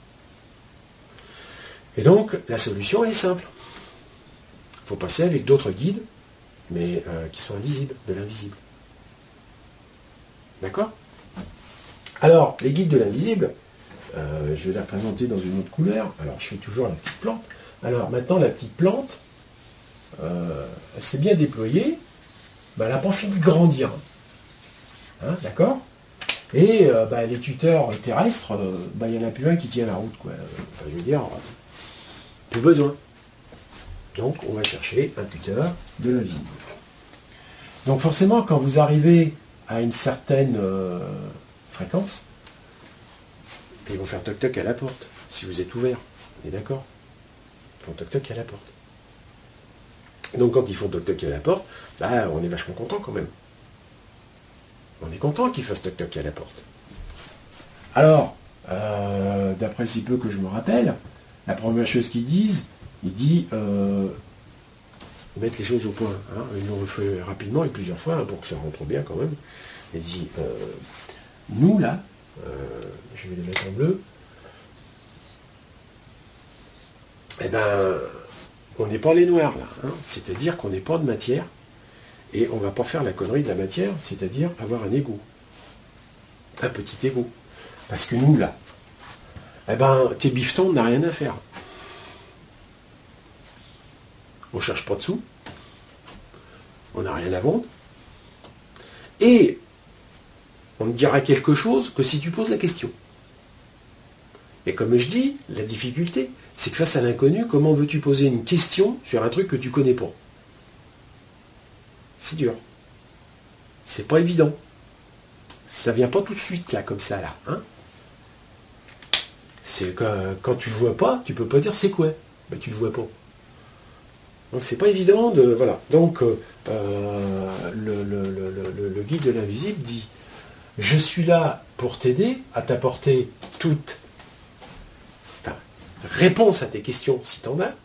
Et donc, la solution, elle est simple. Il faut passer avec d'autres guides, mais qui sont invisibles, de l'invisible. D'accord? Alors, les guides de l'invisible, je vais les représenter dans une autre couleur. Alors, je fais toujours la petite plante. Alors, maintenant, la petite plante, elle s'est bien déployée. Elle n'a pas fini de grandir. Hein, d'accord? Et les tuteurs terrestres, il n'y en a plus un qui tient la route, quoi. Enfin, je veux dire, plus besoin. Donc, on va chercher un tuteur de l'invisible. Donc, forcément, quand vous arrivez à une certaine fréquence, et ils vont faire toc-toc à la porte, si vous êtes ouvert. On est d'accord? Ils font toc-toc à la porte. Donc quand ils font toc-toc à la porte, bah, on est vachement content quand même. On est content qu'ils fassent toc-toc à la porte. Alors, d'après le si peu que je me rappelle, la première chose qu'ils disent, il dit mettre les choses au point. Hein. Ils l'ont fait rapidement et plusieurs fois, hein, pour que ça rentre bien quand même. Il dit, nous là, je vais les mettre en bleu, eh ben, on n'est pas les noirs là. Hein. C'est-à-dire qu'on n'est pas de matière, et on ne va pas faire la connerie de la matière, c'est-à-dire avoir un ego. Un petit ego. Parce que nous là, eh ben, tes bifetons, on n'a rien à faire. On ne cherche pas de sous, on n'a rien à vendre, et on ne dira quelque chose que si tu poses la question. Et comme je dis, la difficulté, c'est que face à l'inconnu, comment veux-tu poser une question sur un truc que tu connais pas? C'est dur. C'est pas évident. Ça vient pas tout de suite là, comme ça là. Hein, c'est quand tu le vois pas, tu peux pas dire c'est quoi. Ben, tu le vois pas. Donc c'est pas évident de. Voilà. Donc le guide de l'invisible dit: je suis là pour t'aider à t'apporter toute réponse à tes questions si t'en as.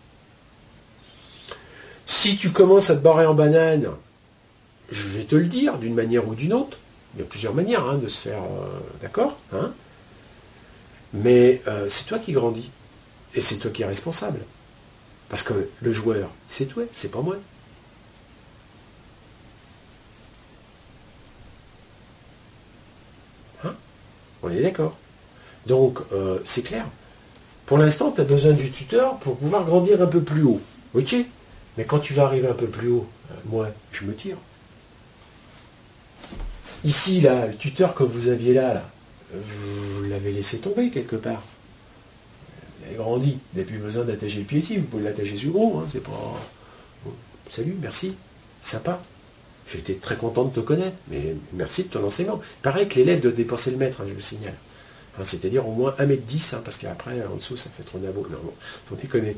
Si tu commences à te barrer en banane, je vais te le dire d'une manière ou d'une autre. Il y a plusieurs manières hein, de se faire d'accord. Hein, mais c'est toi qui grandis. Et c'est toi qui es responsable. Parce que le joueur, c'est toi, c'est pas moi. Hein, on est d'accord. Donc, c'est clair. Pour l'instant, tu as besoin du tuteur pour pouvoir grandir un peu plus haut. Ok? Mais quand tu vas arriver un peu plus haut, moi, je me tire. Ici, là, le tuteur que vous aviez là, vous l'avez laissé tomber quelque part. Vous avez grandi. Vous n'avez plus besoin d'attacher le pied ici. Vous pouvez l'attacher sur le gros. Hein, c'est pas... Salut, merci. Sympa. J'étais très content de te connaître. Mais merci de ton enseignement. Pareil que l'élève de dépenser le maître, hein, je le signale. Hein, c'est-à-dire au moins 1m10, hein, parce qu'après, en dessous, ça fait trop nabo. Non, bon, on déconne.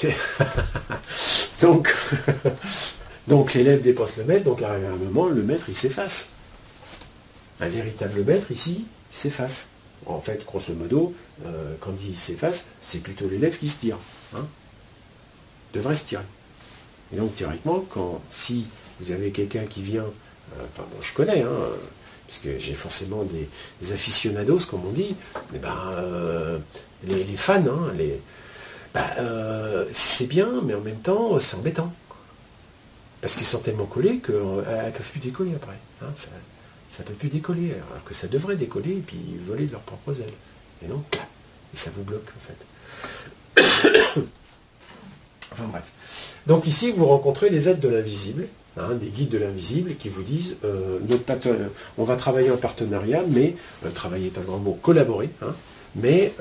Donc l'élève dépense le maître, donc arrivé à un moment, le maître, il s'efface. Un véritable maître, ici, il s'efface. En fait, grosso modo, quand il s'efface, c'est plutôt l'élève qui se tire. Hein, devrait se tirer. Et donc, théoriquement, si vous avez quelqu'un qui vient, enfin bon, je connais, hein, puisque j'ai forcément des aficionados, comme on dit, eh ben, les fans, hein, c'est bien, mais en même temps, c'est embêtant. Parce qu'ils sont tellement collés qu'elles ne peuvent plus décoller après. Hein, ça ne peut plus décoller, alors que ça devrait décoller et puis voler de leurs propres ailes. Et non, et ça vous bloque en fait. Enfin bref. Donc ici, vous rencontrez les aides de l'invisible, hein, des guides de l'invisible qui vous disent on va travailler en partenariat, mais travailler est un grand mot, collaborer, hein, mais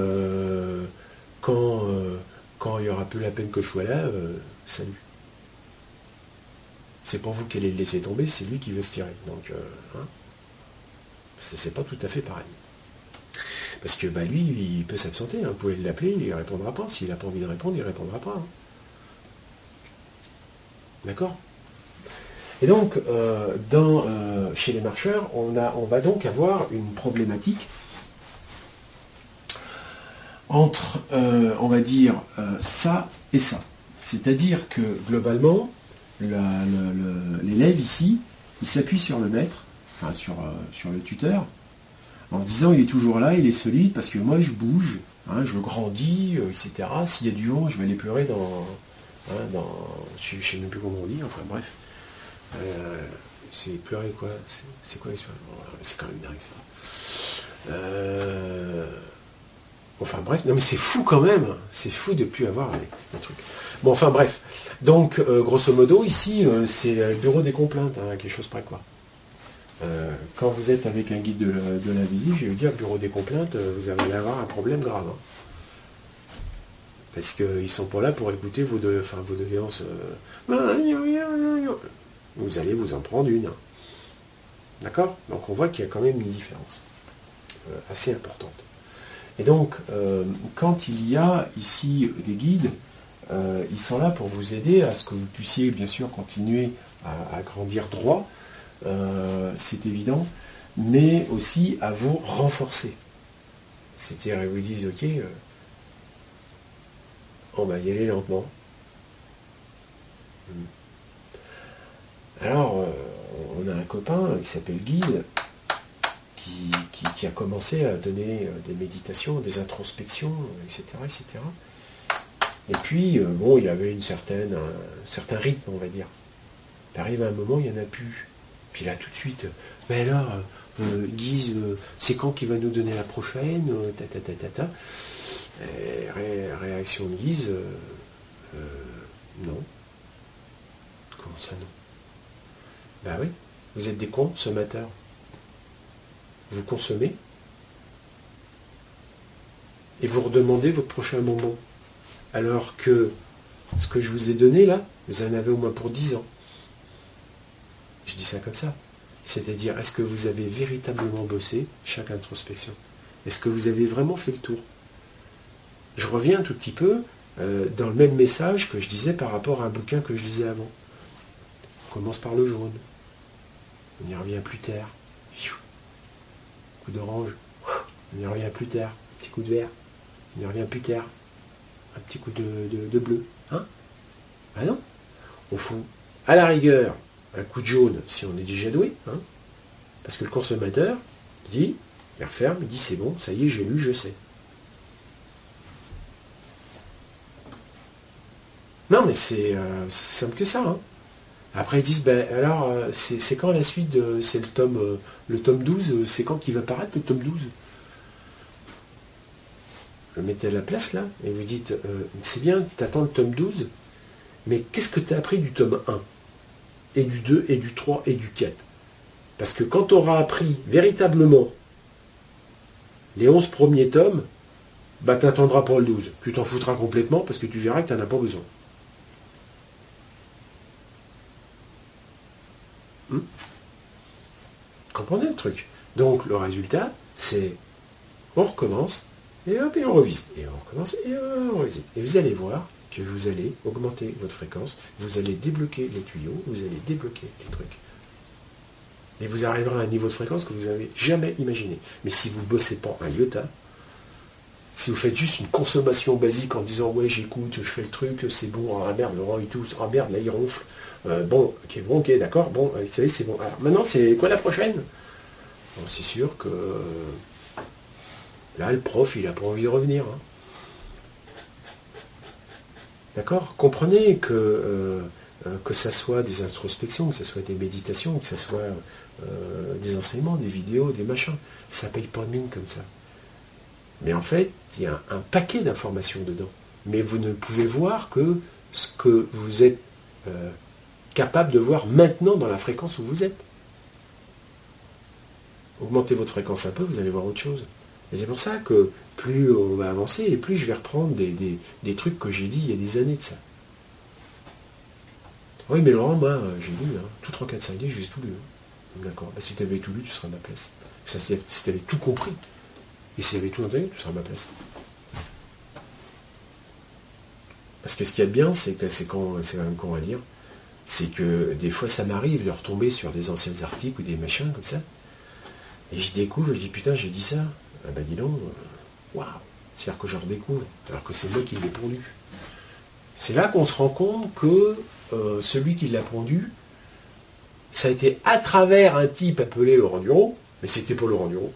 quand il y aura plus la peine que je sois là, salut. C'est pas vous qui allez le laisser tomber, c'est lui qui veut se tirer. Donc, hein, c'est pas tout à fait pareil. Parce que bah, lui, il peut s'absenter. Hein. Vous pouvez l'appeler, il ne répondra pas. S'il n'a pas envie de répondre, il ne répondra pas. Hein. D'accord? Et donc, chez les marcheurs, on va donc avoir une problématique entre, on va dire, ça et ça. C'est-à-dire que, globalement, l'élève ici, il s'appuie sur le maître, enfin sur le tuteur, en se disant il est toujours là, il est solide, parce que moi je bouge, hein, je grandis, etc. S'il y a du vent, je vais aller pleurer je ne sais même plus comment on dit, enfin bref. C'est pleurer quoi? C'est quoi l'histoire? C'est quand même dingue ça. Enfin bref, non mais c'est fou quand même, c'est fou de ne plus avoir les trucs. Bon enfin bref, donc grosso modo ici c'est le bureau des complaintes, hein, quelque chose près quoi. Quand vous êtes avec un guide de l'invisible, je vais vous dire, bureau des complaintes, vous allez avoir un problème grave. Hein. Parce qu'ils ne sont pas là pour écouter vos doléances. Vous allez vous en prendre une. D'accord? Donc on voit qu'il y a quand même une différence. assez importante. Et donc, quand il y a ici des guides, ils sont là pour vous aider à ce que vous puissiez bien sûr continuer à grandir droit, c'est évident, mais aussi à vous renforcer. C'est-à-dire, ils vous disent, ok, on va y aller lentement. Alors, on a un copain qui s'appelle Guise, qui a commencé à donner des méditations, des introspections, etc., etc. Et puis, bon, il y avait un certain rythme, on va dire. Il arrive à un moment, il n'y en a plus. Puis là, tout de suite, mais alors, Guise, c'est quand qu'il va nous donner la prochaine Réaction de Guise, non. Comment ça, non? Ben oui, vous êtes des consommateurs. Vous consommez et vous redemandez votre prochain bonbon. Alors que ce que je vous ai donné là, vous en avez au moins pour 10 ans. Je dis ça comme ça. C'est-à-dire, est-ce que vous avez véritablement bossé chaque introspection? Est-ce que vous avez vraiment fait le tour? Je reviens un tout petit peu dans le même message que je disais par rapport à un bouquin que je lisais avant. On commence par le jaune. On y revient plus tard. Coup d'orange. On y revient plus tard. Petit coup de vert. On y revient plus tard. Un petit coup de bleu. Hein? Ah non? On fout à la rigueur un coup de jaune si on est déjà doué. Hein? Parce que le consommateur dit, il referme, il dit c'est bon, ça y est, j'ai lu, je sais. Non, mais c'est simple que ça. Hein. Après, ils disent, ben, alors, c'est quand la suite c'est le tome 12, c'est quand qu'il va paraître le tome 12? Vous mettez à la place, là, et vous dites, c'est bien, tu attends le tome 12, mais qu'est-ce que tu as appris du tome 1, et du 2, et du 3, et du 4? Parce que quand tu auras appris véritablement les 11 premiers tomes, bah, tu n'attendras pas le 12. Tu t'en foutras complètement, parce que tu verras que tu n'en as pas besoin. Comprenez le truc? Donc le résultat, c'est on recommence, et hop, et on revisite. Et on recommence, et on revisite. Et vous allez voir que vous allez augmenter votre fréquence, vous allez débloquer les tuyaux, vous allez débloquer les trucs. Et vous arriverez à un niveau de fréquence que vous n'avez jamais imaginé. Mais si vous ne bossez pas un iota, si vous faites juste une consommation basique en disant ouais j'écoute, je fais le truc, c'est bon, ah merde, Laurent et tout, ah merde, là il ronfle, bon, ok, d'accord, bon, vous savez, c'est bon. Alors maintenant, c'est quoi la prochaine? Bon, c'est sûr que là, le prof, il n'a pas envie de revenir. Hein. D'accord? Comprenez que ça soit des introspections, que ça soit des méditations, que ça soit des enseignements, des vidéos, des machins, ça ne paye pas de mine comme ça. Mais en fait, il y a un paquet d'informations dedans. Mais vous ne pouvez voir que ce que vous êtes capable de voir maintenant dans la fréquence où vous êtes. Augmentez votre fréquence un peu, vous allez voir autre chose. Et c'est pour ça que plus on va avancer, et plus je vais reprendre des trucs que j'ai dit il y a des années de ça. Oui, mais Laurent, moi, j'ai lu, hein, tout 3-4-5D, j'ai tout lu. D'accord, bah, si tu avais tout lu, tu serais à ma place. Ça, si tu avais tout compris, et si tu avais tout entendu, tu serais à ma place. Parce que ce qu'il y a de bien, c'est quand même con à dire, c'est que des fois ça m'arrive de retomber sur des anciens articles ou des machins comme ça, et je découvre, je dis putain j'ai dit ça, ah bah dis donc, waouh, c'est-à-dire que je redécouvre, alors que c'est moi qui l'ai pondu. C'est là qu'on se rend compte que celui qui l'a pondu, ça a été à travers un type appelé Laurent Duro, mais c'était pas Laurent Duro.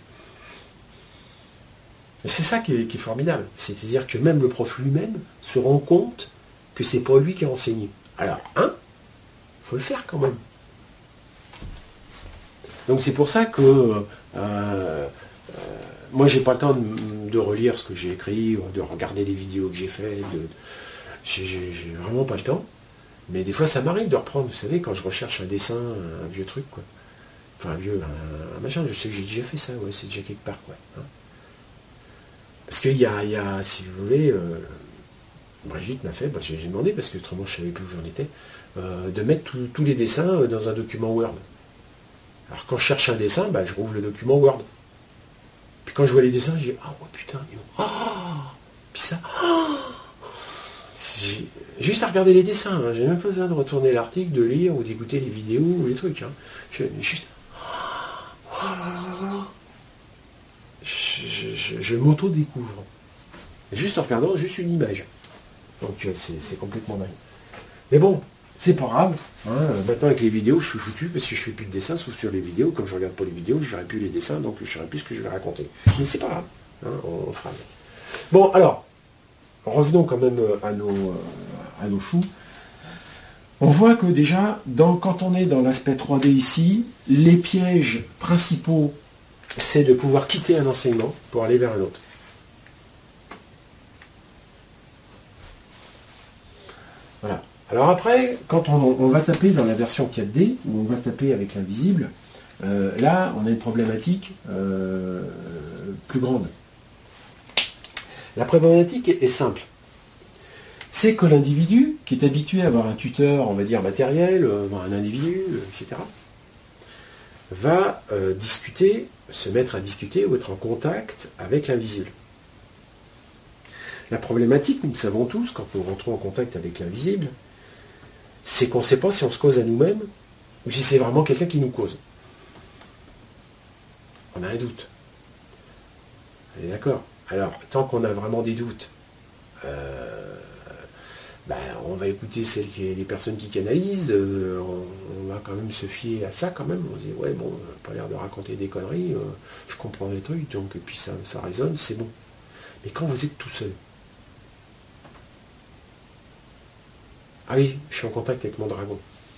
Et c'est ça qui est formidable, c'est-à-dire que même le prof lui-même se rend compte que c'est pas lui qui a enseigné. Alors, faut le faire quand même. Donc c'est pour ça que moi j'ai pas le temps de relire ce que j'ai écrit, de regarder les vidéos que j'ai faites, j'ai vraiment pas le temps. Mais des fois ça m'arrive de reprendre, vous savez, quand je recherche un dessin, un vieux truc, quoi. Enfin un machin, je sais que j'ai déjà fait ça, ouais, c'est déjà quelque part, quoi. Hein. Parce qu'il y a, si vous voulez, Brigitte m'a fait, j'ai demandé, parce que autrement je ne savais plus où j'en étais, de mettre tous les dessins dans un document Word. Alors quand je cherche un dessin, je rouvre le document Word. Puis quand je vois les dessins, je dis, ah oh, putain, puis ça, juste à regarder les dessins, hein. J'ai même pas besoin de retourner l'article, de lire ou d'écouter les vidéos ou les trucs. Hein. Juste, oh là là là là. Je m'auto-découvre. Juste en regardant juste une image. Donc c'est complètement dingue. Mais bon, c'est pas grave. Hein. Maintenant avec les vidéos, je suis foutu parce que je fais plus de dessins, sauf sur les vidéos. Comme je regarde pas les vidéos, je verrai plus les dessins, donc je saurai plus ce que je vais raconter. Mais c'est pas grave. Hein, on fera. Bon, alors, revenons quand même à nos choux. On voit que déjà, quand on est dans l'aspect 3D ici, les pièges principaux, c'est de pouvoir quitter un enseignement pour aller vers un autre. Voilà. Alors après, quand on va taper dans la version 4D, où on va taper avec l'invisible, là, on a une problématique plus grande. La problématique est simple. C'est que l'individu, qui est habitué à avoir un tuteur, on va dire, matériel, un individu, etc., va discuter, se mettre à discuter ou être en contact avec l'invisible. La problématique, nous le savons tous, quand nous rentrons en contact avec l'invisible, c'est qu'on ne sait pas si on se cause à nous-mêmes ou si c'est vraiment quelqu'un qui nous cause. On a un doute. On est d'accord. Alors, tant qu'on a vraiment des doutes, on va écouter les personnes qui canalisent, on va quand même se fier à ça quand même. On se dit, ouais, bon, pas l'air de raconter des conneries, je comprends des trucs, donc, et puis ça résonne, c'est bon. Mais quand vous êtes tout seul, ah oui, je suis en contact avec mon dragon.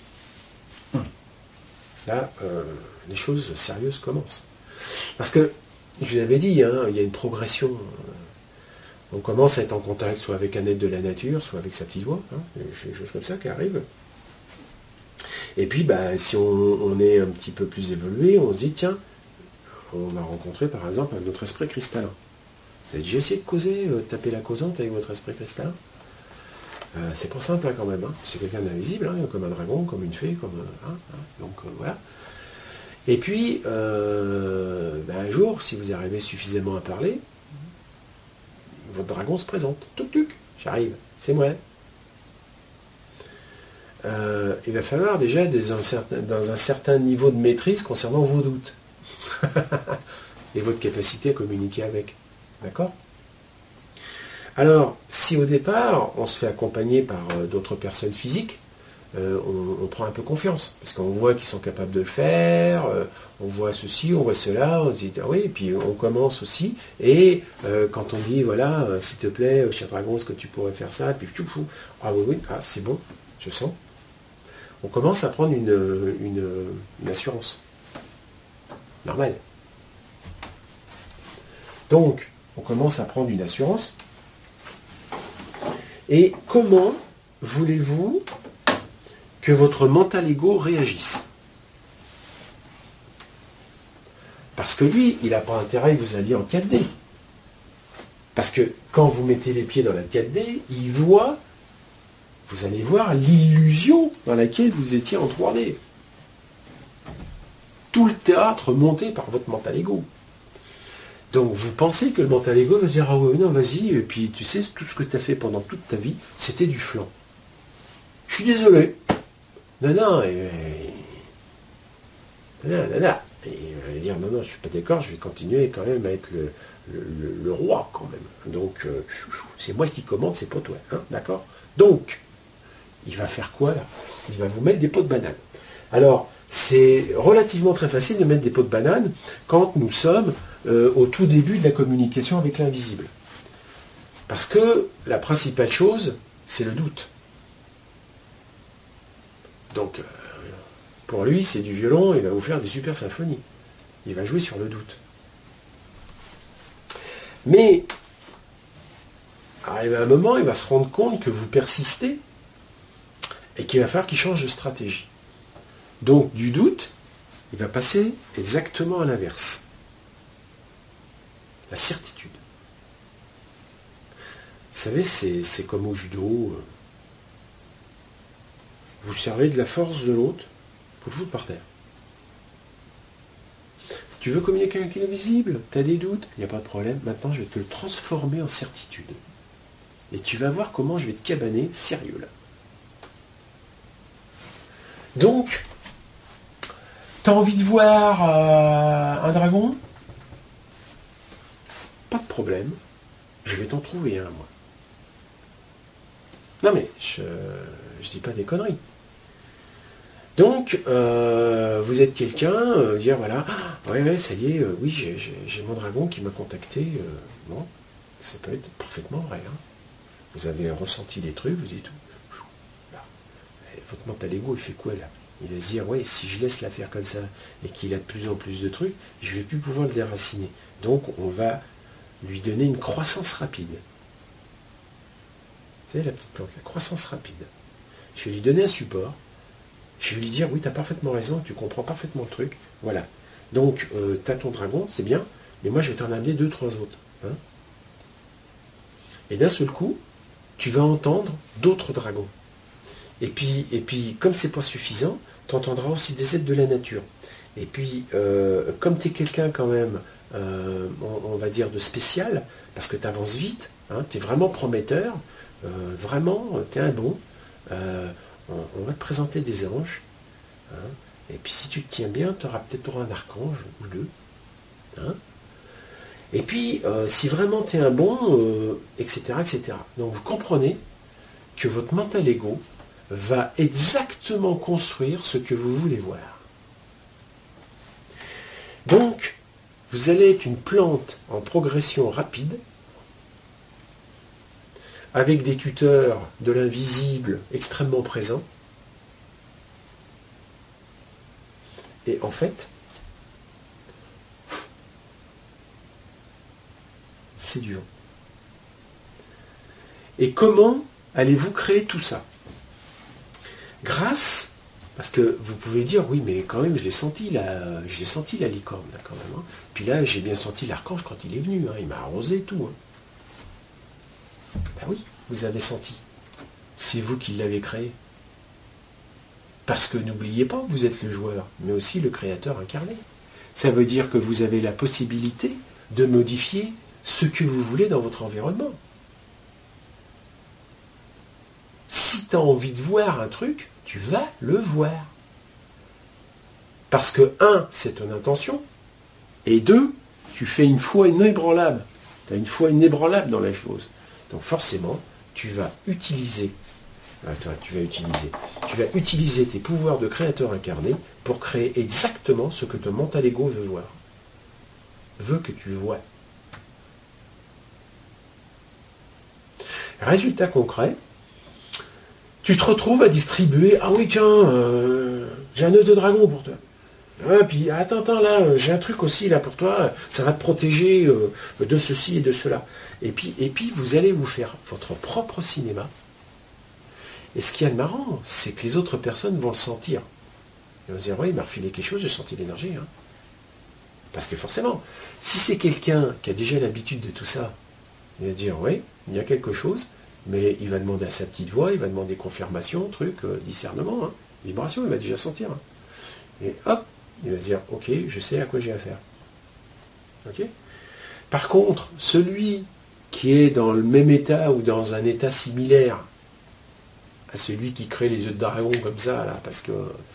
Là, les choses sérieuses commencent. Parce que, je vous avais dit, hein, il y a une progression. On commence à être en contact soit avec un être de la nature, soit avec sa petite voix. Hein, des choses comme ça qui arrivent. Et puis, si on est un petit peu plus évolué, on se dit, tiens, on va rencontrer par exemple notre esprit cristallin. Vous avez déjà essayé de causer, taper la causante avec votre esprit cristallin? C'est pas simple hein, quand même. Hein. C'est quelqu'un d'invisible, hein, comme un dragon, comme une fée, comme donc voilà. Et puis, un jour, si vous arrivez suffisamment à parler, votre dragon se présente. Touc touc, j'arrive, c'est moi. Il va falloir déjà dans un certain niveau de maîtrise concernant vos doutes. Et votre capacité à communiquer avec. D'accord ? Alors, si au départ, on se fait accompagner par d'autres personnes physiques, on prend un peu confiance, parce qu'on voit qu'ils sont capables de le faire, on voit ceci, on voit cela, on se dit, ah oui, et puis on commence aussi, et quand on dit, voilà, s'il te plaît, cher dragon, est-ce que tu pourrais faire ça, puis ah oui, c'est bon, je sens. On commence à prendre une assurance. Normal. Donc, on commence à prendre une assurance. Et comment voulez-vous que votre mental ego réagisse? Parce que lui, il n'a pas intérêt que vous alliez en 4D. Parce que quand vous mettez les pieds dans la 4D, vous allez voir l'illusion dans laquelle vous étiez en 3D. Tout le théâtre monté par votre mental ego. Donc vous pensez que le mental ego va se dire, ah ouais, non, vas-y, et puis tu sais, tout ce que tu as fait pendant toute ta vie, c'était du flan. Je suis désolé. Non, et il va dire, non, je suis pas d'accord, je vais continuer quand même à être le roi quand même. Donc, c'est moi qui commande, c'est pas toi. Hein, d'accord? Donc, il va faire quoi là? Il va vous mettre des pots de banane. Alors, c'est relativement très facile de mettre des pots de banane quand nous sommes au tout début de la communication avec l'invisible. Parce que la principale chose, c'est le doute. Donc, pour lui, c'est du violon, il va vous faire des super symphonies. Il va jouer sur le doute. Mais, arrivé à un moment, il va se rendre compte que vous persistez et qu'il va falloir qu'il change de stratégie. Donc, du doute, il va passer exactement à l'inverse. La certitude. Vous savez, c'est comme au judo. Vous servez de la force de l'autre pour le foutre par terre. Tu veux communiquer avec l'invisible? Tu as des doutes? Il n'y a pas de problème. Maintenant, je vais te le transformer en certitude. Et tu vas voir comment je vais te cabaner sérieux là. Donc, tu as envie de voir un dragon? Pas de problème. Je vais t'en trouver un, moi. Non mais, je dis pas des conneries. Donc, vous êtes quelqu'un, dire voilà, ouais, ça y est, oui, j'ai mon dragon qui m'a contacté. Bon, ça peut être parfaitement vrai. Hein. Vous avez ressenti des trucs, vous dites, là, votre mental ego, il fait quoi là? Il va se dire, ouais, si je laisse la faire comme ça et qu'il a de plus en plus de trucs, je ne vais plus pouvoir le déraciner. Donc, on va lui donner une croissance rapide. Vous savez, la petite plante, la croissance rapide. Je vais lui donner un support. Je vais lui dire, oui, tu as parfaitement raison, tu comprends parfaitement le truc. Voilà. Donc, tu as ton dragon, c'est bien, mais moi, je vais t'en amener 2, 3 autres. Hein. Et d'un seul coup, tu vas entendre d'autres dragons. Et puis comme c'est pas suffisant, tu entendras aussi des êtres de la nature. Et puis, comme tu es quelqu'un quand même, on va dire de spécial, parce que tu avances vite, hein, tu es vraiment prometteur, vraiment, tu es un bon, on va te présenter des anges. Hein, et puis si tu te tiens bien, tu auras peut-être un archange ou 2. Hein. Et puis, si vraiment tu es un bon, etc., etc. Donc vous comprenez que votre mental ego va exactement construire ce que vous voulez voir. Donc, vous allez être une plante en progression rapide, avec des tuteurs de l'invisible extrêmement présents. Et en fait, c'est dur. Et comment allez-vous créer tout ça? Grâce, parce que vous pouvez dire, oui, mais quand même, je l'ai senti la licorne, là, quand même. Hein. Puis là, j'ai bien senti l'archange quand il est venu, hein, il m'a arrosé tout. Hein. Ben oui, vous avez senti. C'est vous qui l'avez créé. Parce que n'oubliez pas, vous êtes le joueur, mais aussi le créateur incarné. Ça veut dire que vous avez la possibilité de modifier ce que vous voulez dans votre environnement. Si tu as envie de voir un truc, tu vas le voir. Parce que, 1, c'est ton intention, et 2, tu fais une foi inébranlable. Tu as une foi inébranlable dans la chose. Donc forcément, tu vas utiliser tes pouvoirs de créateur incarné pour créer exactement ce que ton mental ego veut voir. Veut que tu vois. Résultat concret, tu te retrouves à distribuer, ah oui tiens, j'ai un œuf de dragon pour toi. Ah, puis attends, là, j'ai un truc aussi là pour toi, ça va te protéger de ceci et de cela. Et puis vous allez vous faire votre propre cinéma. Et ce qui est marrant, c'est que les autres personnes vont le sentir. Ils vont se dire, oui, il m'a refilé quelque chose, j'ai senti l'énergie. Hein. Parce que forcément, si c'est quelqu'un qui a déjà l'habitude de tout ça, il va dire, oui, il y a quelque chose, mais il va demander à sa petite voix, il va demander confirmation, truc, discernement, hein, vibration, il va déjà sentir. Hein. Et hop, il va se dire, ok, je sais à quoi j'ai affaire. Ok. Par contre, celui qui est dans le même état ou dans un état similaire à celui qui crée les œufs de dragon comme ça, là, parce que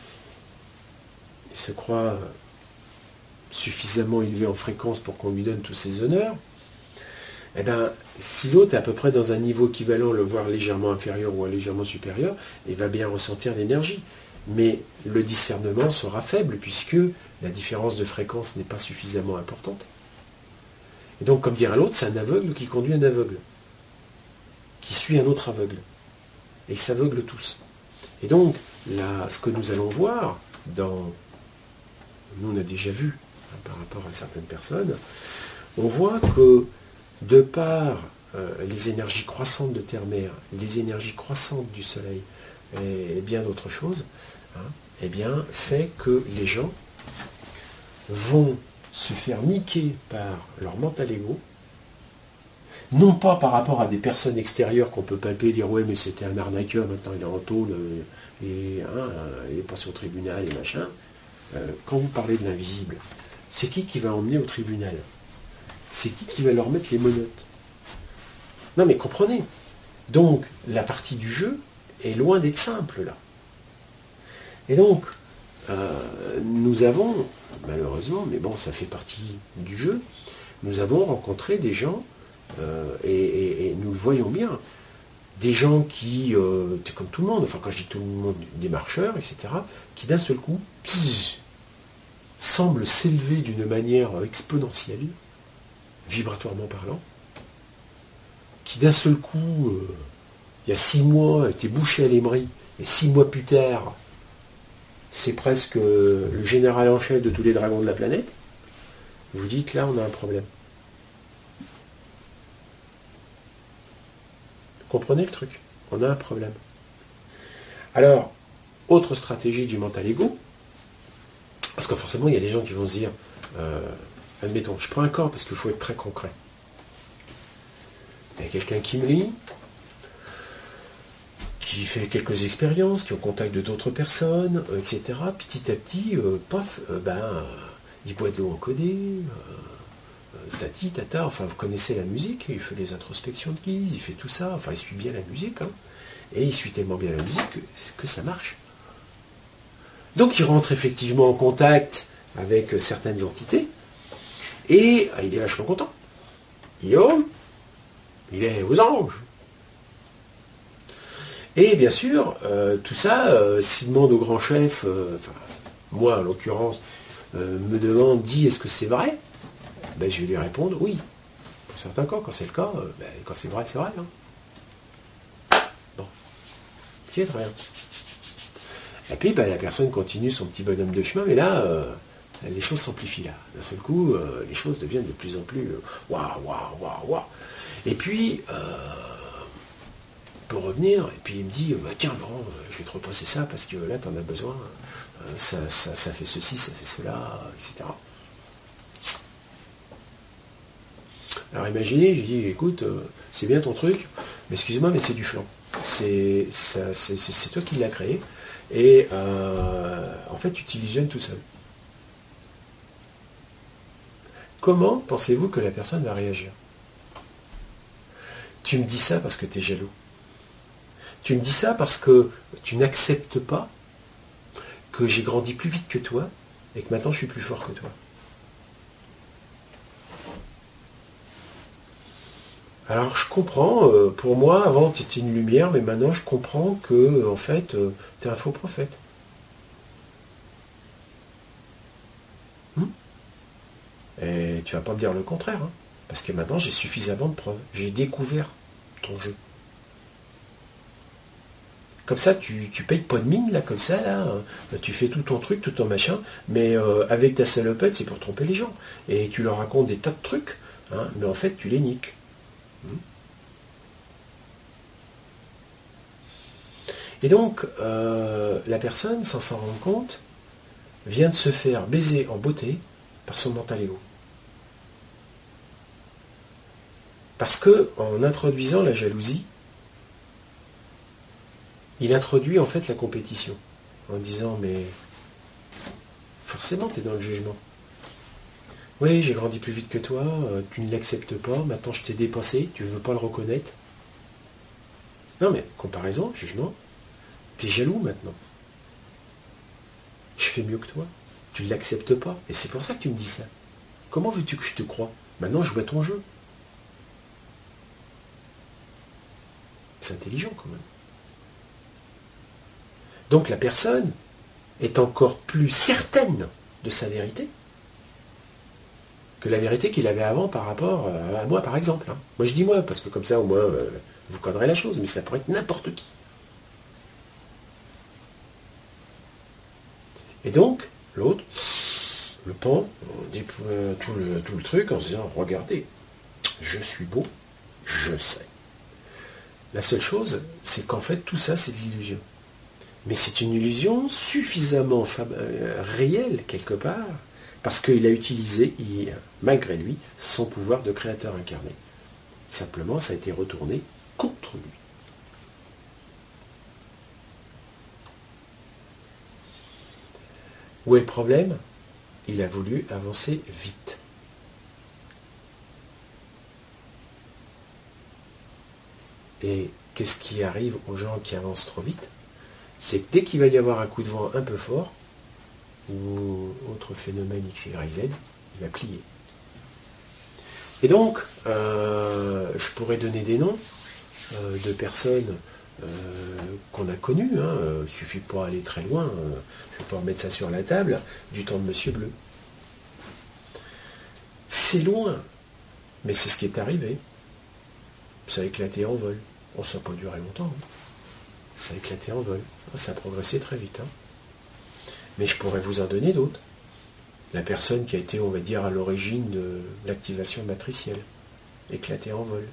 il se croit suffisamment élevé en fréquence pour qu'on lui donne tous ses honneurs, eh bien, si l'autre est à peu près dans un niveau équivalent, le voire légèrement inférieur ou légèrement supérieur, il va bien ressentir l'énergie. Mais le discernement sera faible, puisque la différence de fréquence n'est pas suffisamment importante. Et donc, comme dirait l'autre, c'est un aveugle qui conduit un aveugle, qui suit un autre aveugle. Et ils s'aveuglent tous. Et donc, là, ce que nous allons voir, nous on a déjà vu, hein, par rapport à certaines personnes, on voit que de par les énergies croissantes de Terre-Mère, les énergies croissantes du Soleil, et bien d'autres choses, hein, eh bien, fait que les gens vont se faire niquer par leur mental ego, non pas par rapport à des personnes extérieures qu'on peut palper et dire ouais mais c'était un arnaqueur, maintenant il est en tôle, et il est passé au tribunal et machin. Quand vous parlez de l'invisible, c'est qui va emmener au tribunal? C'est qui va leur mettre les menottes? Non mais comprenez. Donc la partie du jeu est loin d'être simple là. Et donc, nous avons, malheureusement, mais bon, ça fait partie du jeu, nous avons rencontré des gens, et nous le voyons bien, des gens qui, comme tout le monde, enfin quand je dis tout le monde, des marcheurs, etc., qui d'un seul coup, semblent s'élever d'une manière exponentielle, vibratoirement parlant, qui d'un seul coup, il y a 6 mois, était bouché à l'émery, et 6 mois plus tard, c'est presque le général en chef de tous les dragons de la planète, vous dites là on a un problème. Vous comprenez le truc? On a un problème. Alors, autre stratégie du mental ego, parce que forcément il y a des gens qui vont se dire, admettons, je prends un corps parce qu'il faut être très concret. Il y a quelqu'un qui me lit, qui fait quelques expériences, qui est au contact de d'autres personnes, etc. Petit à petit, il boit de l'eau encodée, tati, tata, enfin vous connaissez la musique, il fait les introspections de guise, il fait tout ça, enfin il suit bien la musique, hein, et il suit tellement bien la musique que ça marche. Donc il rentre effectivement en contact avec certaines entités, et il est vachement content. Guillaume, il est aux anges. Et bien sûr, tout ça, s'il demande au grand chef, moi en l'occurrence, me demande, dit est-ce que c'est vrai? Ben, je vais lui répondre oui. Pour certains cas, quand c'est le cas, quand c'est vrai, c'est vrai. Hein. Bon. Qui est de rien. Et puis la personne continue son petit bonhomme de chemin, mais là, les choses s'amplifient là. D'un seul coup, les choses deviennent de plus en plus waouh, waouh, waouh, waouh. Et puis, peut revenir, et puis il me dit, tiens, Laurent, je vais te repasser ça parce que là, tu en as besoin, ça fait ceci, ça fait cela, etc. Alors imaginez, je dis, écoute, c'est bien ton truc, mais excuse-moi, mais c'est du flan. C'est toi qui l'as créé, et en fait, tu t'illusionnes tout seul. Comment pensez-vous que la personne va réagir? Tu me dis ça parce que tu es jaloux. Tu me dis ça parce que tu n'acceptes pas que j'ai grandi plus vite que toi et que maintenant je suis plus fort que toi. Alors je comprends, pour moi avant tu étais une lumière, mais maintenant je comprends que en fait tu es un faux prophète. Et tu vas pas me dire le contraire, hein, parce que maintenant j'ai suffisamment de preuves. J'ai découvert ton jeu. Comme ça, tu payes pas de mine, là, comme ça, là. Tu fais tout ton truc, tout ton machin, mais avec ta salopette, c'est pour tromper les gens. Et tu leur racontes des tas de trucs, hein, mais en fait, tu les niques. Et donc, la personne, sans s'en rendre compte, vient de se faire baiser en beauté par son mental ego. Parce que, en introduisant la jalousie, il introduit en fait la compétition, en disant, mais forcément tu es dans le jugement. Oui, j'ai grandi plus vite que toi, tu ne l'acceptes pas, maintenant je t'ai dépassé, tu ne veux pas le reconnaître. Non mais, comparaison, jugement, tu es jaloux maintenant. Je fais mieux que toi, tu ne l'acceptes pas, et c'est pour ça que tu me dis ça. Comment veux-tu que je te croie? Maintenant je vois ton jeu. C'est intelligent quand même. Donc la personne est encore plus certaine de sa vérité que la vérité qu'il avait avant par rapport à moi, par exemple. Moi je dis moi, parce que comme ça au moins vous connaîtrez la chose, mais ça pourrait être n'importe qui. Et donc, l'autre, le pan, on dit tout le truc en se disant, regardez, je suis beau, je sais. La seule chose, c'est qu'en fait tout ça c'est de l'illusion. Mais c'est une illusion suffisamment réelle quelque part, parce qu'il a utilisé, malgré lui, son pouvoir de créateur incarné. Simplement, ça a été retourné contre lui. Où est le problème? il a voulu avancer vite. Et qu'est-ce qui arrive aux gens qui avancent trop vite? C'est que dès qu'il va y avoir un coup de vent un peu fort, ou autre phénomène X, Y, Z, il va plier. Et donc, je pourrais donner des noms de personnes qu'on a connues, il ne suffit pas aller très loin, je vais pas remettre ça sur la table, du temps de Monsieur Bleu. C'est loin, mais c'est ce qui est arrivé. Ça a éclaté en vol. Oh, ça n'a pas duré longtemps. Ça a éclaté en vol. Ça a progressé très vite. Mais je pourrais vous en donner d'autres. La personne qui a été, on va dire, à l'origine de l'activation matricielle, éclatée en vol.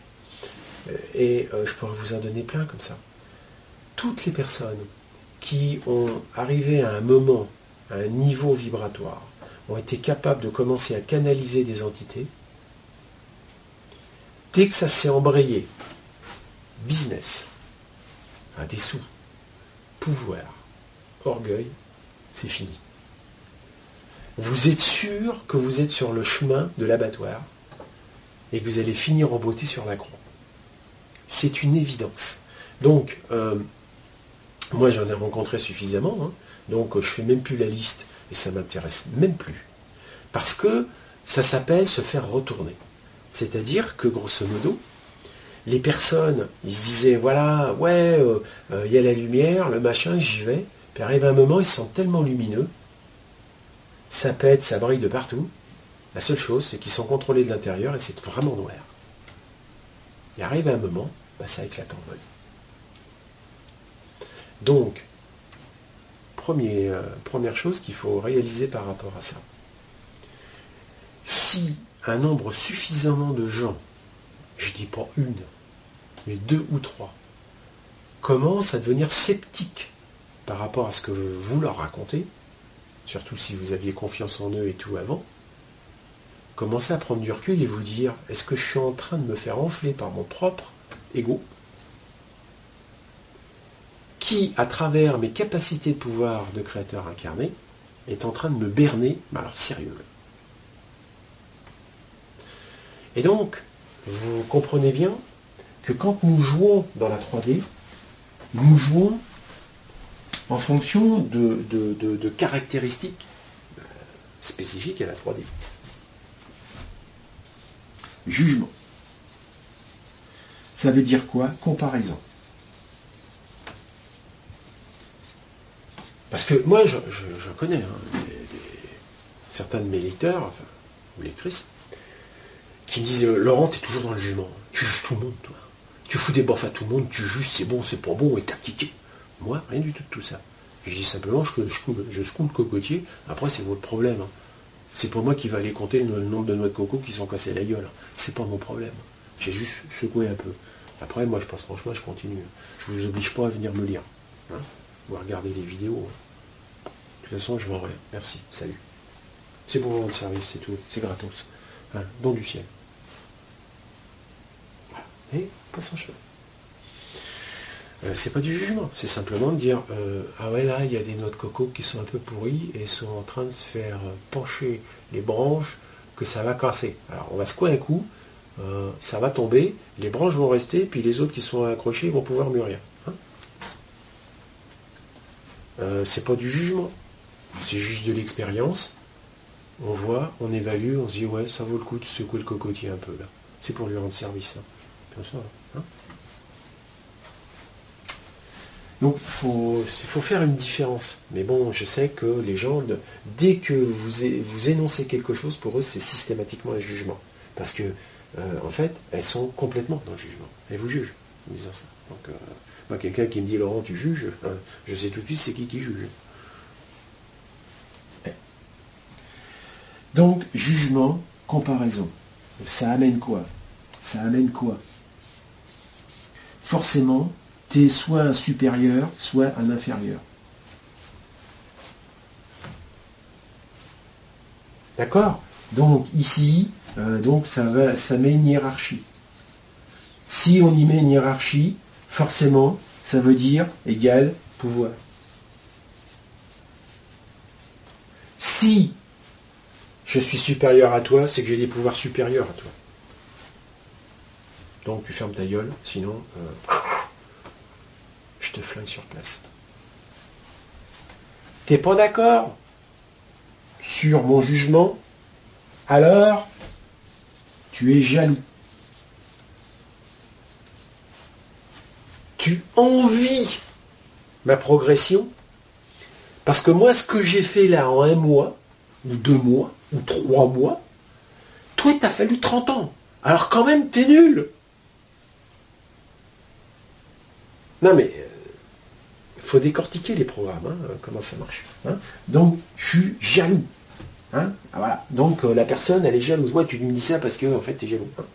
Et je pourrais vous en donner plein comme ça. Toutes les personnes qui ont arrivé à un moment, à un niveau vibratoire, ont été capables de commencer à canaliser des entités. Dès que ça s'est embrayé, business, des sous, pouvoir, orgueil, c'est fini. Vous êtes sûr que vous êtes sur le chemin de l'abattoir et que vous allez finir en beauté sur la croix. C'est une évidence. Donc, moi j'en ai rencontré suffisamment, donc je ne fais même plus la liste et ça ne m'intéresse même plus. Parce que ça s'appelle se faire retourner. C'est-à-dire que, grosso modo, les personnes, ils se disaient, voilà, ouais, il y a la lumière, le machin, j'y vais. Puis arrive un moment, ils se sentent tellement lumineux, ça pète, ça brille de partout. La seule chose, c'est qu'ils sont contrôlés de l'intérieur et c'est vraiment noir. Et arrive un moment, ça éclate en vol. Donc, première chose qu'il faut réaliser par rapport à ça. Si un nombre suffisamment de gens, je dis pas une, mais 2 ou 3, commencent à devenir sceptiques par rapport à ce que vous leur racontez, surtout si vous aviez confiance en eux et tout avant, commencez à prendre du recul et vous dire, est-ce que je suis en train de me faire enfler par mon propre ego, qui, à travers mes capacités de pouvoir de créateur incarné, est en train de me berner, mais alors sérieux. Et donc, vous comprenez bien que quand nous jouons dans la 3D, nous jouons en fonction de caractéristiques spécifiques à la 3D. Jugement. Ça veut dire quoi? Comparaison. Parce que moi, je connais certains de mes lecteurs, ou lectrices, qui me disent, Laurent, tu es toujours dans le jugement. Tu juges tout le monde, toi. Tu fous des baffes à tout le monde, tu juges, c'est bon, c'est pas bon, et t'as cliqué. Moi, rien du tout de tout ça. Je dis simplement, je secoue le cocotier, après c'est votre problème. C'est pas moi qui va aller compter le nombre de noix de coco qui sont cassées la gueule. C'est pas mon problème. J'ai juste secoué un peu. Après, moi, je passe franchement, je continue. Je vous oblige pas à venir me lire. Ou à regarder les vidéos. De toute façon, je vends rien. Merci, salut. C'est pour votre service, c'est tout. C'est gratos. Don du ciel. Voilà. Et passe en chemin. C'est pas du jugement, c'est simplement de dire ah ouais, là il y a des noix de coco qui sont un peu pourries et sont en train de se faire pencher les branches, que ça va casser. Alors on va secouer un coup, ça va tomber, les branches vont rester, puis les autres qui sont accrochés vont pouvoir mûrir. C'est pas du jugement, c'est juste de l'expérience. On voit, on évalue, on se dit ouais, ça vaut le coup de secouer le cocotier un peu là. C'est pour lui rendre service. Comme ça. Donc il faut faire une différence. Mais bon, je sais que les gens, dès que vous énoncez quelque chose, pour eux, c'est systématiquement un jugement. Parce que, en fait, elles sont complètement dans le jugement. Elles vous jugent en disant ça. Donc, moi, quelqu'un qui me dit, Laurent, tu juges, je sais tout de suite c'est qui juge. Donc, jugement, comparaison. Ça amène quoi? Forcément, tu es soit un supérieur, soit un inférieur. D'accord? Donc ici, ça met une hiérarchie. Si on y met une hiérarchie, forcément, ça veut dire égal pouvoir. Si je suis supérieur à toi, c'est que j'ai des pouvoirs supérieurs à toi. Donc tu fermes ta gueule, sinon je te flingue sur place. T'es pas d'accord sur mon jugement, alors tu es jaloux. Tu envies ma progression, parce que moi, ce que j'ai fait là en 1 mois, ou 2 mois, ou 3 mois, toi, il t'a fallu 30 ans. Alors quand même, t'es nul. Non mais, il faut décortiquer les programmes, hein, comment ça marche. Hein. Donc, je suis jaloux. Hein. Ah, voilà. Donc, la personne, elle est jalouse. Ouais, tu lui dis ça parce que, en fait, t'es jaloux. Hein.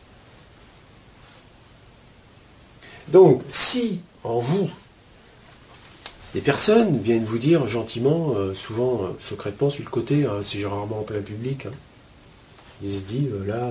Donc, si, en vous, des personnes viennent vous dire gentiment, souvent secrètement sur le côté, hein, c'est rarement en plein public, hein, ils se disent, là,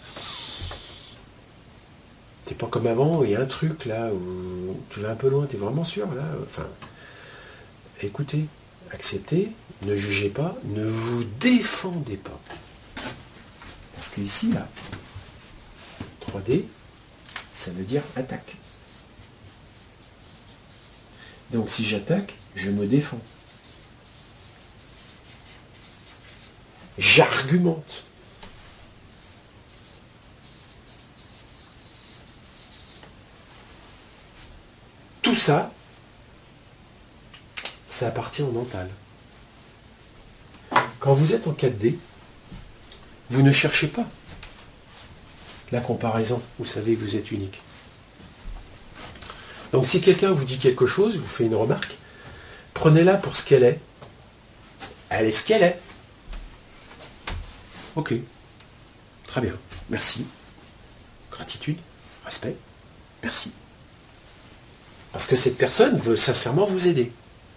t'es pas comme avant, il y a un truc là où tu vas un peu loin, t'es vraiment sûr là. Enfin, écoutez, acceptez, ne jugez pas, ne vous défendez pas. Parce que ici, là, 3D, ça veut dire attaque. Donc si j'attaque, je me défends. J'argumente. Tout ça, ça appartient au mental. Quand vous êtes en 4D, vous ne cherchez pas la comparaison, vous savez que vous êtes unique. Donc si quelqu'un vous dit quelque chose, vous fait une remarque, prenez-la pour ce qu'elle est. Elle est ce qu'elle est. Ok. Très bien. Merci. Gratitude. Respect. Merci. Parce que cette personne veut sincèrement vous aider.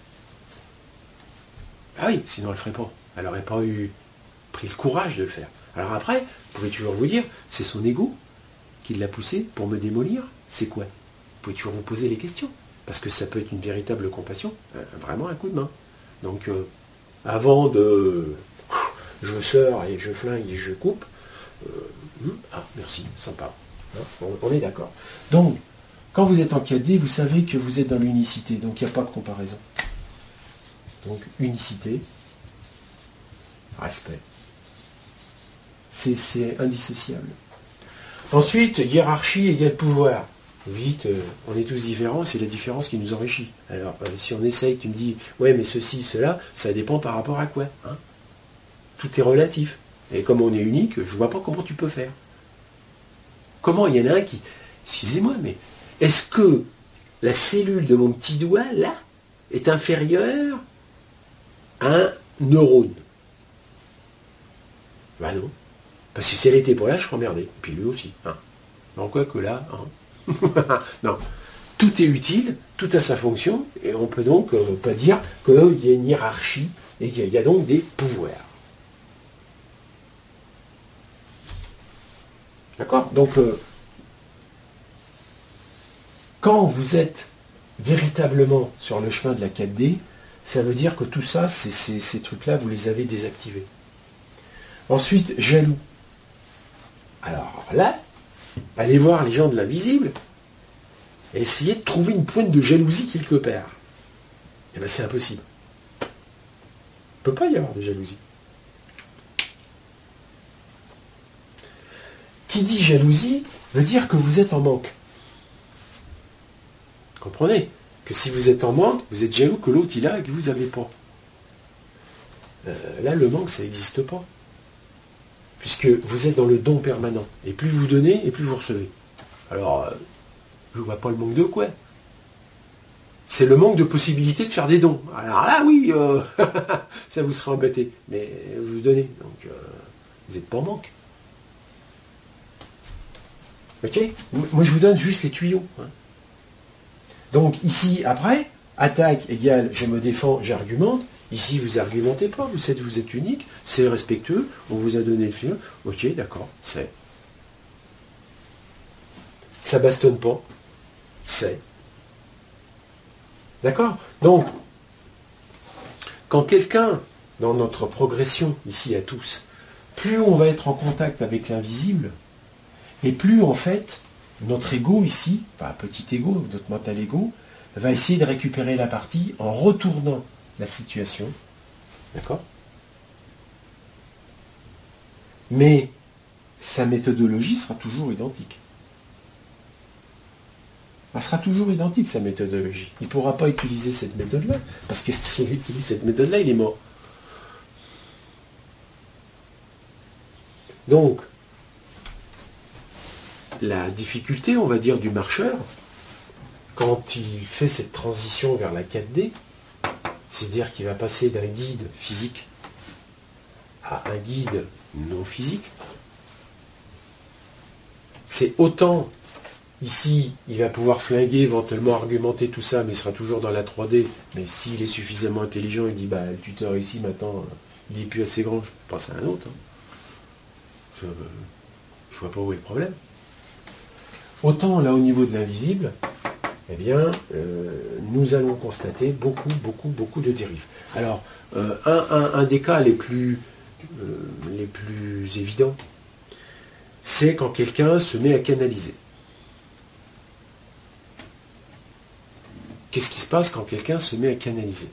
Ah oui, sinon elle ne le ferait pas. Elle n'aurait pas pris le courage de le faire. Alors après, vous pouvez toujours vous dire, c'est son ego qui l'a poussé pour me démolir. C'est quoi? Vous pouvez toujours vous poser les questions. Parce que ça peut être une véritable compassion. Vraiment un coup de main. Donc, avant de... je sors et je flingue et je coupe. Ah, merci, sympa. Hein, on est d'accord. Donc, quand vous êtes en 4D, vous savez que vous êtes dans l'unicité. Donc, il n'y a pas de comparaison. Donc, unicité, respect. C'est indissociable. Ensuite, hiérarchie égale pouvoir. Vite, on est tous différents, c'est la différence qui nous enrichit. Alors, si on essaye, tu me dis, ouais, mais ceci, cela, ça dépend par rapport à quoi, hein? Tout est relatif. Et comme on est unique, je ne vois pas comment tu peux faire. Comment il y en a un qui... Excusez-moi, mais est-ce que la cellule de mon petit doigt, là, est inférieure à un neurone? Ben non. Parce que si elle était pas là, je serais emmerdé. Et puis lui aussi. Hein. Donc quoi que là... Hein. Non. Tout est utile, tout a sa fonction, et on peut donc pas dire qu'il y a une hiérarchie, et qu'il y a donc des pouvoirs. D'accord? Donc, quand vous êtes véritablement sur le chemin de la 4D, ça veut dire que tout ça, ces trucs-là, vous les avez désactivés. Ensuite, jaloux. Alors là, allez voir les gens de l'invisible et essayez de trouver une pointe de jalousie quelque part. Eh bien, c'est impossible. Il ne peut pas y avoir de jalousie. Qui dit jalousie veut dire que vous êtes en manque. Comprenez que si vous êtes en manque, vous êtes jaloux que l'autre il a et que vous n'avez pas. Là, le manque, ça n'existe pas. Puisque vous êtes dans le don permanent. Et plus vous donnez, et plus vous recevez. Alors, je ne vois pas le manque de quoi. C'est le manque de possibilité de faire des dons. Alors là, oui, ça vous sera embêté. Mais vous donnez. Donc, vous n'êtes pas en manque. Ok? Moi, je vous donne juste les tuyaux. Hein. Donc, ici, après, attaque égale je me défends, j'argumente. Ici, vous argumentez pas, vous êtes unique, c'est respectueux, on vous a donné le fil. Ok, d'accord, c'est. Ça bastonne pas, c'est. D'accord? Donc, quand quelqu'un, dans notre progression, ici à tous, plus on va être en contact avec l'invisible, et plus en fait, notre ego ici, pas petit ego, notre mental ego, va essayer de récupérer la partie en retournant la situation. D'accord? Mais sa méthodologie sera toujours identique. Elle sera toujours identique, sa méthodologie. Il ne pourra pas utiliser cette méthode-là, parce que s'il utilise cette méthode-là, il est mort. Donc, la difficulté, on va dire, du marcheur, quand il fait cette transition vers la 4D, c'est-à-dire qu'il va passer d'un guide physique à un guide non physique, c'est autant, ici, il va pouvoir flinguer, éventuellement argumenter tout ça, mais il sera toujours dans la 3D, mais s'il est suffisamment intelligent, il dit, bah, le tuteur ici, maintenant, il n'est plus assez grand, je passe à un autre. Je vois pas où est le problème. Autant, là, au niveau de l'invisible, eh bien, nous allons constater beaucoup de dérives. Alors, un des cas les plus évidents, c'est quand quelqu'un se met à canaliser. Qu'est-ce qui se passe quand quelqu'un se met à canaliser?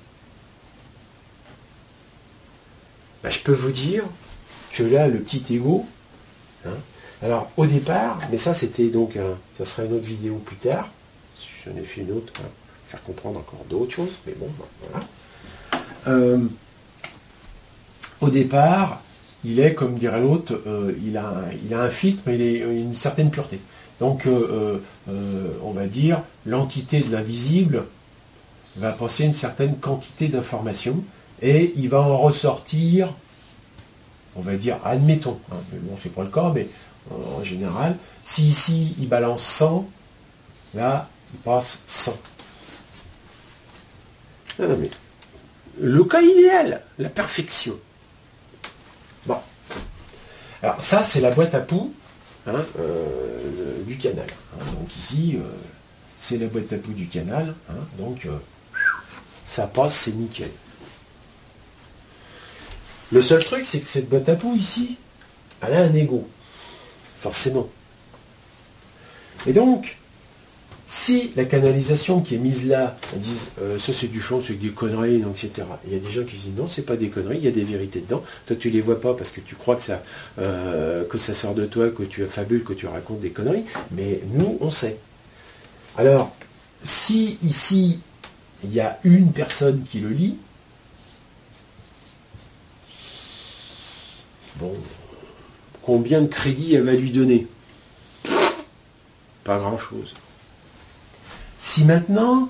Ben, je peux vous dire que là, le petit ego, hein, alors au départ, mais ça c'était donc, ça sera une autre vidéo plus tard, si j'en ai fait une autre, hein, faire comprendre encore d'autres choses, mais bon, voilà. Au départ, il est, comme dirait l'autre, il a un filtre, mais il a une certaine pureté. Donc, on va dire, l'entité de l'invisible va passer une certaine quantité d'informations, et il va en ressortir, on va dire, admettons, hein, mais bon, c'est pas le cas, mais en général, si ici, il balance 100, là, il passe 100. Non, mais le cas idéal, la perfection. Bon. Alors ça, c'est la boîte à poux, hein, du canal. Hein. Donc ici, c'est la boîte à poux du canal. Hein. Donc, ça passe, c'est nickel. Le seul truc, c'est que cette boîte à poux ici, elle a un ego. Forcément. Et donc, si la canalisation qui est mise là, on dit ça c'est du chant, c'est des conneries, donc, etc. Il y a des gens qui disent non, c'est pas des conneries, il y a des vérités dedans. Toi tu les vois pas parce que tu crois que ça sort de toi, que tu fabules, que tu racontes des conneries, mais nous on sait. Alors, si ici il y a une personne qui le lit, bon, combien de crédit elle va lui donner? Pas grand-chose. Si maintenant,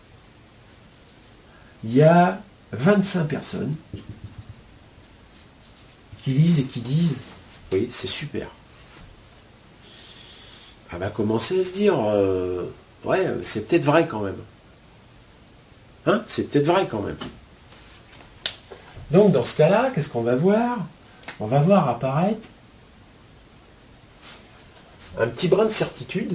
il y a 25 personnes qui lisent et qui disent « Oui, c'est super », elle va commencer à se dire « Ouais, c'est peut-être vrai quand même. Hein, c'est peut-être vrai quand même. » Donc, dans ce cas-là, qu'est-ce qu'on va voir? On va voir apparaître un petit brin de certitude.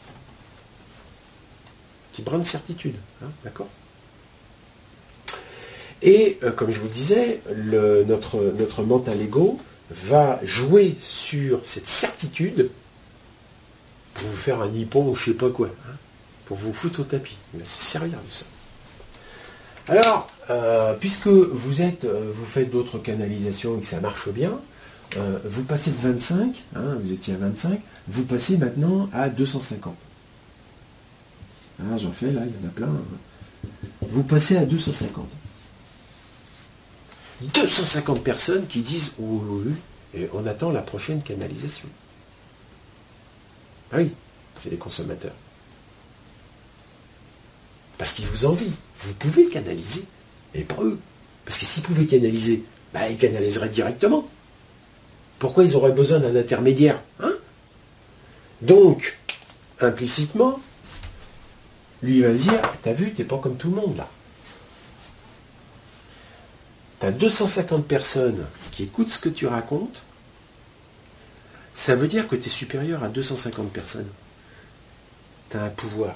Petit brin de certitude, hein, d'accord? Et comme je vous le disais, notre mental ego va jouer sur cette certitude pour vous faire un nippon ou je sais pas quoi, hein, pour vous foutre au tapis. Il va se servir de ça. Alors, puisque vous faites d'autres canalisations et que ça marche bien, vous passez de 25, hein, vous étiez à 25, vous passez maintenant à 250. Ah, j'en fais là, il y en a plein. Vous passez à 250. 250 personnes qui disent oui, oui, oui, et on attend la prochaine canalisation. Ah oui, c'est les consommateurs. Parce qu'ils vous envient. Vous pouvez canaliser, mais pas eux. Parce que s'ils pouvaient canaliser, bah, ils canaliseraient directement. Pourquoi ils auraient besoin d'un intermédiaire, hein? Donc, implicitement, lui, il va dire, t'as vu, t'es pas comme tout le monde, là. T'as 250 personnes qui écoutent ce que tu racontes, ça veut dire que tu es supérieur à 250 personnes. Tu as un pouvoir.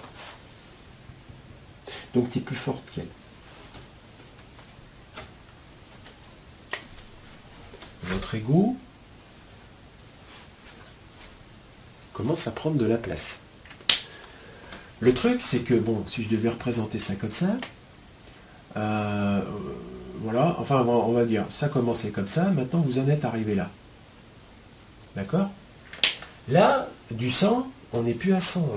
Donc tu es plus forte qu'elle. Votre ego commence à prendre de la place. Le truc, c'est que, bon, si je devais représenter ça comme ça, voilà, enfin, on va dire, ça commençait comme ça, maintenant vous en êtes arrivé là. D'accord? Là, du 100, on n'est plus à 100.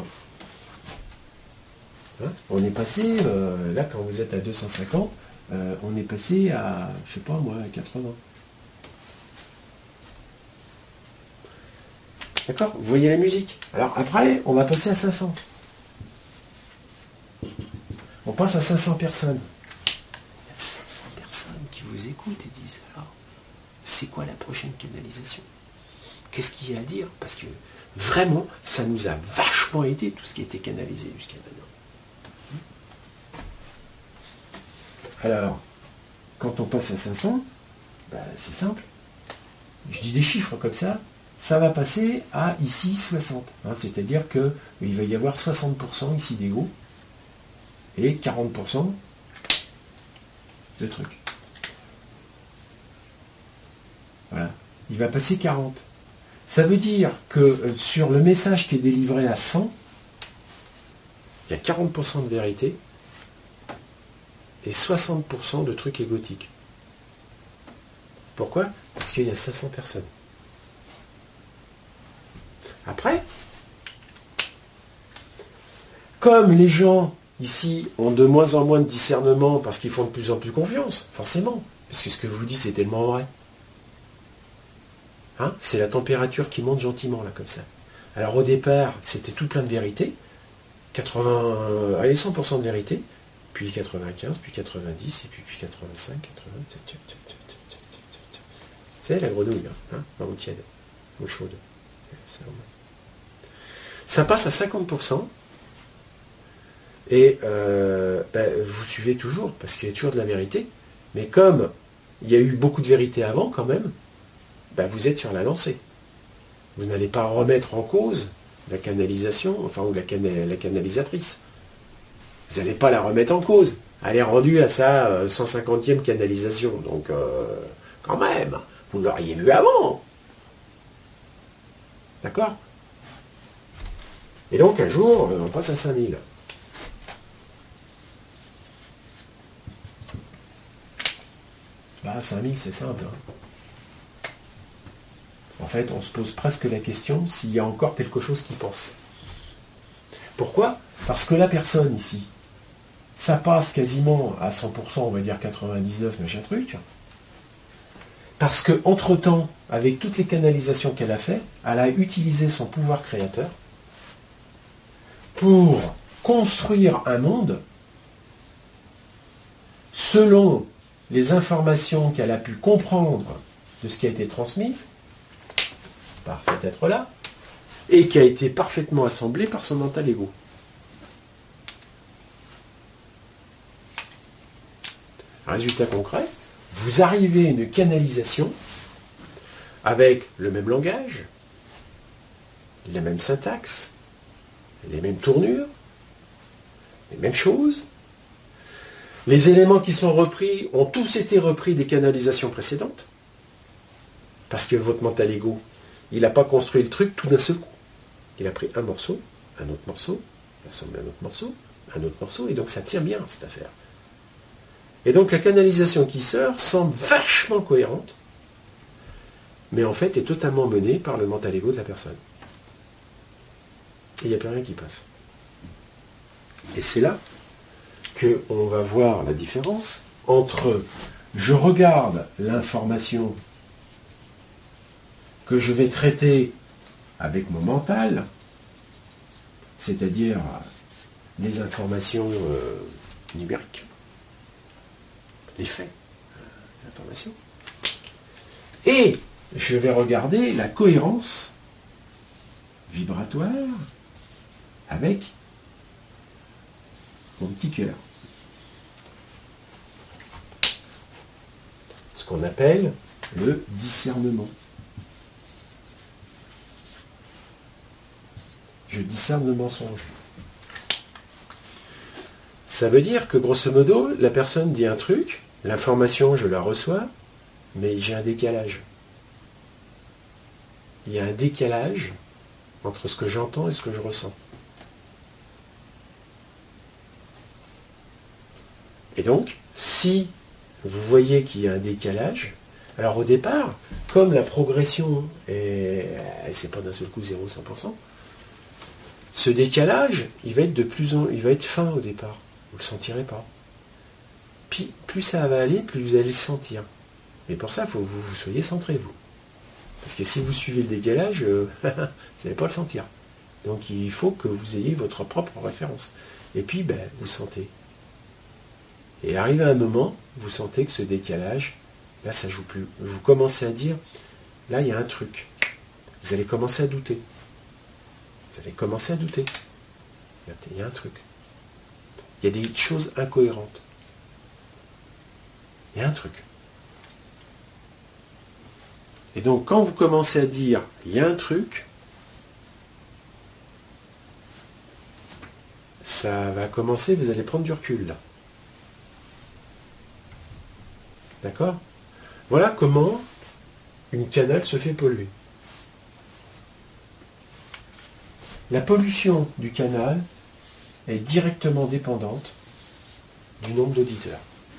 Hein, on est passé, là, quand vous êtes à 250, on est passé à, je sais pas moi, à 80. D'accord? Vous voyez la musique. Alors après, on va passer à 500. On passe à 500 personnes. Il y a 500 personnes qui vous écoutent et disent, alors, c'est quoi la prochaine canalisation? Qu'est-ce qu'il y a à dire? Parce que vraiment, ça nous a vachement aidé tout ce qui a été canalisé jusqu'à maintenant. Alors, quand on passe à 500, c'est simple. Je dis des chiffres comme ça va passer à ici 60. Hein, c'est-à-dire qu'il va y avoir 60% ici d'égaux et 40% de trucs. Voilà. Il va passer 40. Ça veut dire que sur le message qui est délivré à 100, il y a 40% de vérité et 60% de trucs égotiques. Pourquoi? Parce qu'il y a 500 personnes. Après, comme les gens ici ont de moins en moins de discernement parce qu'ils font de plus en plus confiance, forcément, parce que ce que je vous dis c'est tellement vrai. Hein, c'est la température qui monte gentiment là comme ça. Alors au départ, c'était tout plein de vérité, 100% de vérité, puis 95, puis 90, et puis 85, 80. C'est la grenouille, hein, l'eau tiède, l'eau chaude. Ça passe à 50%. Et vous suivez toujours, parce qu'il y a toujours de la vérité. Mais comme il y a eu beaucoup de vérité avant, quand même, vous êtes sur la lancée. Vous n'allez pas remettre en cause la canalisation, enfin, ou la canalisatrice. Vous n'allez pas la remettre en cause. Elle est rendue à sa 150e canalisation. Donc, quand même, vous l'auriez vu avant. D'accord? Et donc, un jour, on passe à 5000. Bah, 5000, c'est simple. Hein. En fait, on se pose presque la question s'il y a encore quelque chose qui pense. Pourquoi? Parce que la personne ici, ça passe quasiment à 100%, on va dire 99, machin truc. Parce que, entre-temps, avec toutes les canalisations qu'elle a fait, elle a utilisé son pouvoir créateur pour construire un monde selon les informations qu'elle a pu comprendre de ce qui a été transmise par cet être-là, et qui a été parfaitement assemblé par son mental ego. Résultat concret, vous arrivez à une canalisation avec le même langage, la même syntaxe, les mêmes tournures, les mêmes choses. Les éléments qui sont repris ont tous été repris des canalisations précédentes, parce que votre mental ego, il n'a pas construit le truc tout d'un seul coup. Il a pris un morceau, un autre morceau, il a assemblé un autre morceau, un autre morceau, et donc ça tient bien cette affaire. Et donc la canalisation qui sort semble vachement cohérente, mais en fait est totalement menée par le mental ego de la personne. Et il n'y a plus rien qui passe. Et c'est là qu'on va voir la différence entre je regarde l'information que je vais traiter avec mon mental, c'est-à-dire les informations numériques, les faits, l'information, et je vais regarder la cohérence vibratoire avec mon petit cœur. Ce qu'on appelle le discernement. Je discerne le mensonge. Ça veut dire que, grosso modo, la personne dit un truc, l'information, je la reçois, mais j'ai un décalage. Il y a un décalage entre ce que j'entends et ce que je ressens. Et donc, si vous voyez qu'il y a un décalage, alors au départ, comme la progression, c'est pas d'un seul coup 0-100%, ce décalage, il va être fin au départ. Vous ne le sentirez pas. Puis, plus ça va aller, plus vous allez le sentir. Mais pour ça, il faut que vous soyez centré, vous. Parce que si vous suivez le décalage, vous n'allez pas le sentir. Donc il faut que vous ayez votre propre référence. Et puis, vous sentez. Et arrivé à un moment, vous sentez que ce décalage, là, ça ne joue plus. Vous commencez à dire, là, il y a un truc. Vous allez commencer à douter. Vous allez commencer à douter. Il y a un truc. Il y a des choses incohérentes. Il y a un truc. Et donc, quand vous commencez à dire, il y a un truc, ça va commencer, vous allez prendre du recul, là. D'accord? Voilà comment une canal se fait polluer. La pollution du canal est directement dépendante du nombre d'auditeurs.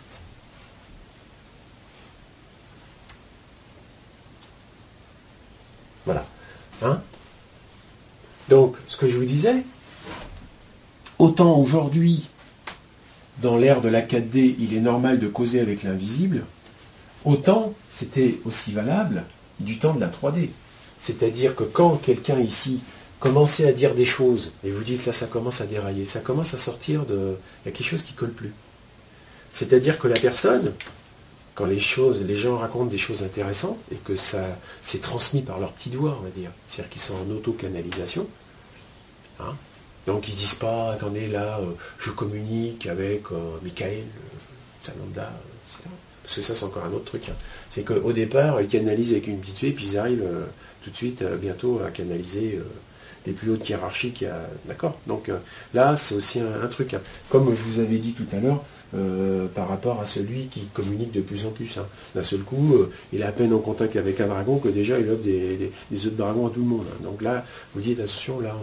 Voilà. Hein? Donc, ce que je vous disais, autant aujourd'hui, dans l'ère de la 4D, il est normal de causer avec l'invisible, autant c'était aussi valable du temps de la 3D. C'est-à-dire que quand quelqu'un ici commençait à dire des choses, et vous dites là ça commence à dérailler, ça commence à sortir de... Il y a quelque chose qui ne colle plus. C'est-à-dire que la personne, quand les gens racontent des choses intéressantes, et que ça c'est transmis par leurs petits doigts, on va dire, c'est-à-dire qu'ils sont en auto-canalisation, hein, donc ils ne disent pas, attendez là, je communique avec Michael, Sananda, etc. Parce que ça c'est encore un autre truc. Hein. C'est qu'au départ, ils canalisent avec une petite fée, puis ils arrivent tout de suite, bientôt, à canaliser les plus hautes hiérarchies qu'il y a. D'accord? Donc là, c'est aussi un truc. Hein. Comme je vous avais dit tout à l'heure, par rapport à celui qui communique de plus en plus. Hein. D'un seul coup, il est à peine en contact avec un dragon que déjà il offre des œufs de dragon à tout le monde. Hein. Donc là, vous dites, attention, là,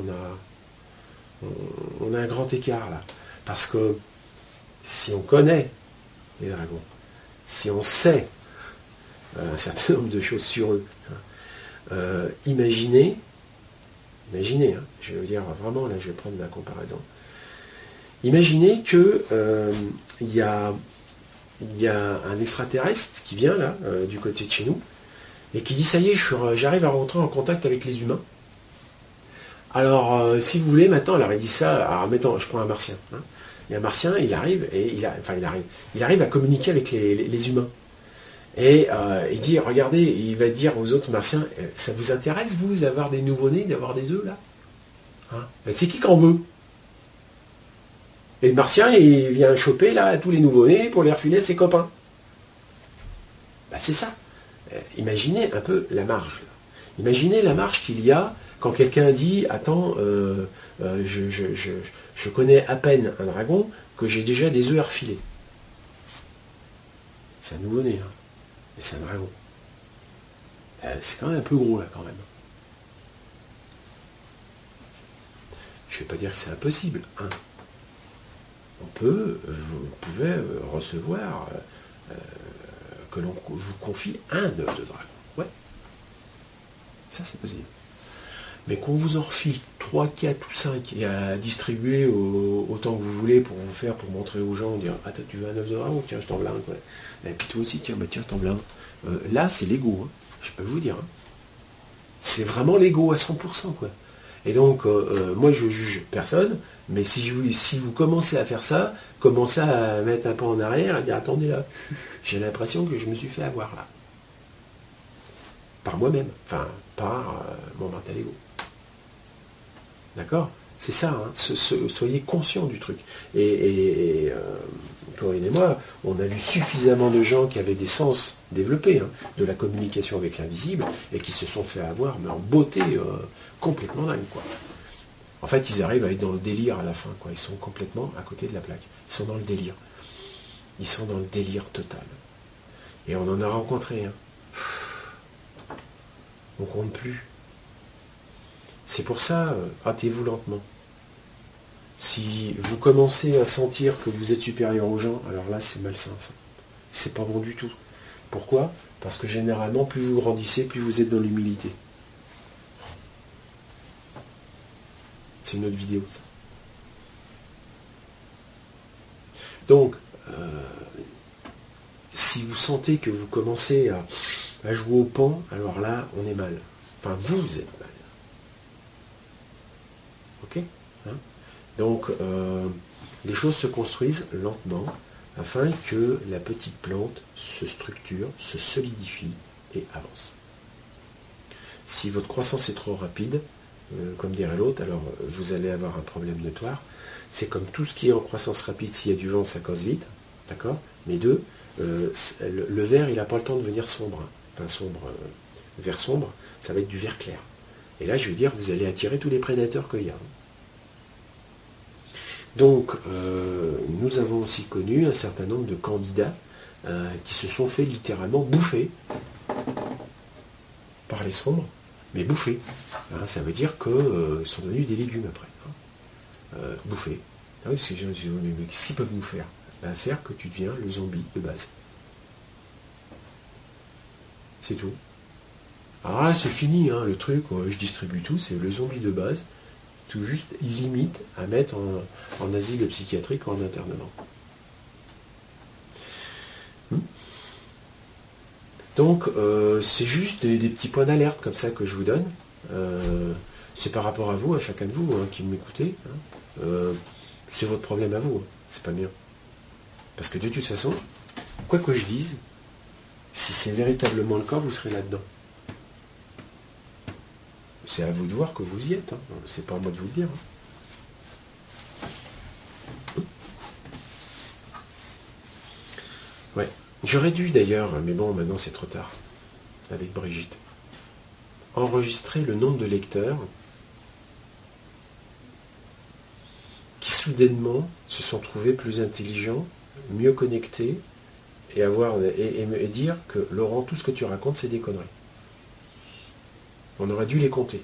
on a un grand écart là. Parce que si on connaît les dragons, si on sait un certain nombre de choses sur eux, hein, imaginez, hein, je veux dire vraiment, là je vais prendre la comparaison. Imaginez que il y a un extraterrestre qui vient là, du côté de chez nous, et qui dit ça y est, j'arrive à rentrer en contact avec les humains. Alors, si vous voulez, maintenant, alors il dit ça, alors mettons, je prends un martien. Hein. Et un martien, il arrive à communiquer avec les humains. Et il dit, regardez, il va dire aux autres martiens, ça vous intéresse, vous, d'avoir des nouveau-nés, d'avoir des œufs, là? Hein, c'est qui qu'en veut? Et le martien, il vient choper, là, tous les nouveau-nés pour les refiler à ses copains. C'est ça. Imaginez un peu la marge. Là. Imaginez la marge qu'il y a quand quelqu'un dit, attends, je connais à peine un dragon, que j'ai déjà des œufs à refiler. C'est un nouveau-né, hein. Mais c'est un dragon. C'est quand même un peu gros, là, quand même. Je ne vais pas dire que c'est impossible. Hein. Vous pouvez recevoir que l'on vous confie un œuf de dragon. Ouais. Ça, c'est possible. Mais qu'on vous en refile 3, 4 ou 5 et à distribuer autant que vous voulez pour montrer aux gens, dire, ah toi tu veux un œuf de dragon, tiens je t'en blinde, ouais. Et puis toi aussi, tiens je t'en blinde. Là c'est l'ego, hein. Je peux vous dire. Hein. C'est vraiment l'ego à 100%, quoi. Et donc, moi je juge personne, mais si vous commencez à faire ça, commencez à mettre un pas en arrière et dire, attendez là, j'ai l'impression que je me suis fait avoir là. Par moi-même, enfin, par mon mental ego. D'accord? C'est ça, hein. Soyez conscients du truc. Et Corinne et moi, on a vu suffisamment de gens qui avaient des sens développés, hein, de la communication avec l'invisible, et qui se sont fait avoir, mais en beauté complètement dingue, quoi. En fait, ils arrivent à être dans le délire à la fin, quoi. Ils sont complètement à côté de la plaque. Ils sont dans le délire. Ils sont dans le délire total. Et on en a rencontré, hein. On compte plus. C'est pour ça, hâtez-vous lentement. Si vous commencez à sentir que vous êtes supérieur aux gens, alors là c'est malsain ça. C'est pas bon du tout. Pourquoi? Parce que généralement, plus vous grandissez, plus vous êtes dans l'humilité. C'est une autre vidéo ça. Donc, si vous sentez que vous commencez à jouer au pan, alors là, on est mal. Enfin, vous êtes mal. Ok, hein? Donc, les choses se construisent lentement afin que la petite plante se structure, se solidifie et avance. Si votre croissance est trop rapide, comme dirait l'autre, alors vous allez avoir un problème notoire. C'est comme tout ce qui est en croissance rapide, s'il y a du vent, ça cause vite, d'accord? Mais deux, le vert, il n'a pas le temps de devenir sombre. Enfin, sombre, vert sombre, ça va être du vert clair. Et là, je veux dire, vous allez attirer tous les prédateurs qu'il y a. Donc, nous avons aussi connu un certain nombre de candidats qui se sont fait littéralement bouffer par les sombres, mais bouffer. Hein, ça veut dire qu'ils sont devenus des légumes après. Hein. Bouffer. Ah oui, parce que les gens disent, mais qu'est-ce qu'ils peuvent nous faire? Ben, faire que tu deviens le zombie de base. C'est tout. Ah, c'est fini, hein, le truc, je distribue tout, c'est le zombie de base, tout juste limite à mettre en asile psychiatrique ou en internement. Donc, c'est juste des petits points d'alerte comme ça que je vous donne. C'est par rapport à vous, à chacun de vous hein, qui m'écoutez. Hein. C'est votre problème à vous, hein, c'est pas mien. Parce que de toute façon, quoi que je dise, si c'est véritablement le cas, vous serez là-dedans. C'est à vous de voir que vous y êtes. Hein. C'est pas à moi de vous le dire. Hein. Ouais. J'aurais dû d'ailleurs, mais bon, maintenant c'est trop tard, avec Brigitte, enregistrer le nombre de lecteurs qui soudainement se sont trouvés plus intelligents, mieux connectés, et dire que Laurent, tout ce que tu racontes, c'est des conneries. On aurait dû les compter.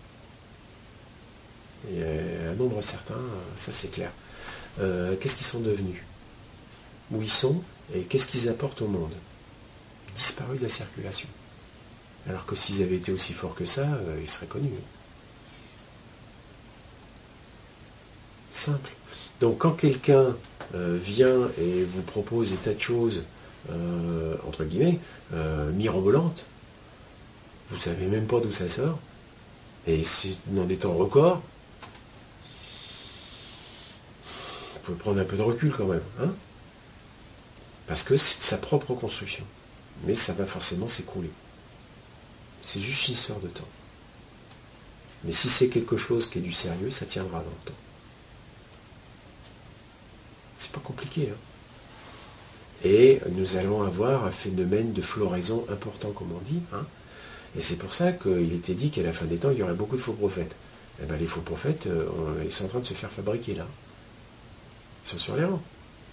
Et un nombre certain, ça c'est clair. Qu'est-ce qu'ils sont devenus? Où ils sont? Et qu'est-ce qu'ils apportent au monde? Disparus de la circulation. Alors que s'ils avaient été aussi forts que ça, ils seraient connus. Simple. Donc quand quelqu'un vient et vous propose des tas de choses, entre guillemets, mirobolantes, vous ne savez même pas d'où ça sort, et c'est dans des temps records, vous pouvez prendre un peu de recul quand même, hein, parce que c'est de sa propre construction. Mais ça va forcément s'écrouler. C'est juste une histoire de temps. Mais si c'est quelque chose qui est du sérieux, ça tiendra dans le temps. C'est pas compliqué. Hein. Et nous allons avoir un phénomène de floraison important, comme on dit. Hein. Et c'est pour ça qu'il était dit qu'à la fin des temps, il y aurait beaucoup de faux prophètes. Et bien, les faux prophètes, ils sont en train de se faire fabriquer là. Ils sont sur les rangs.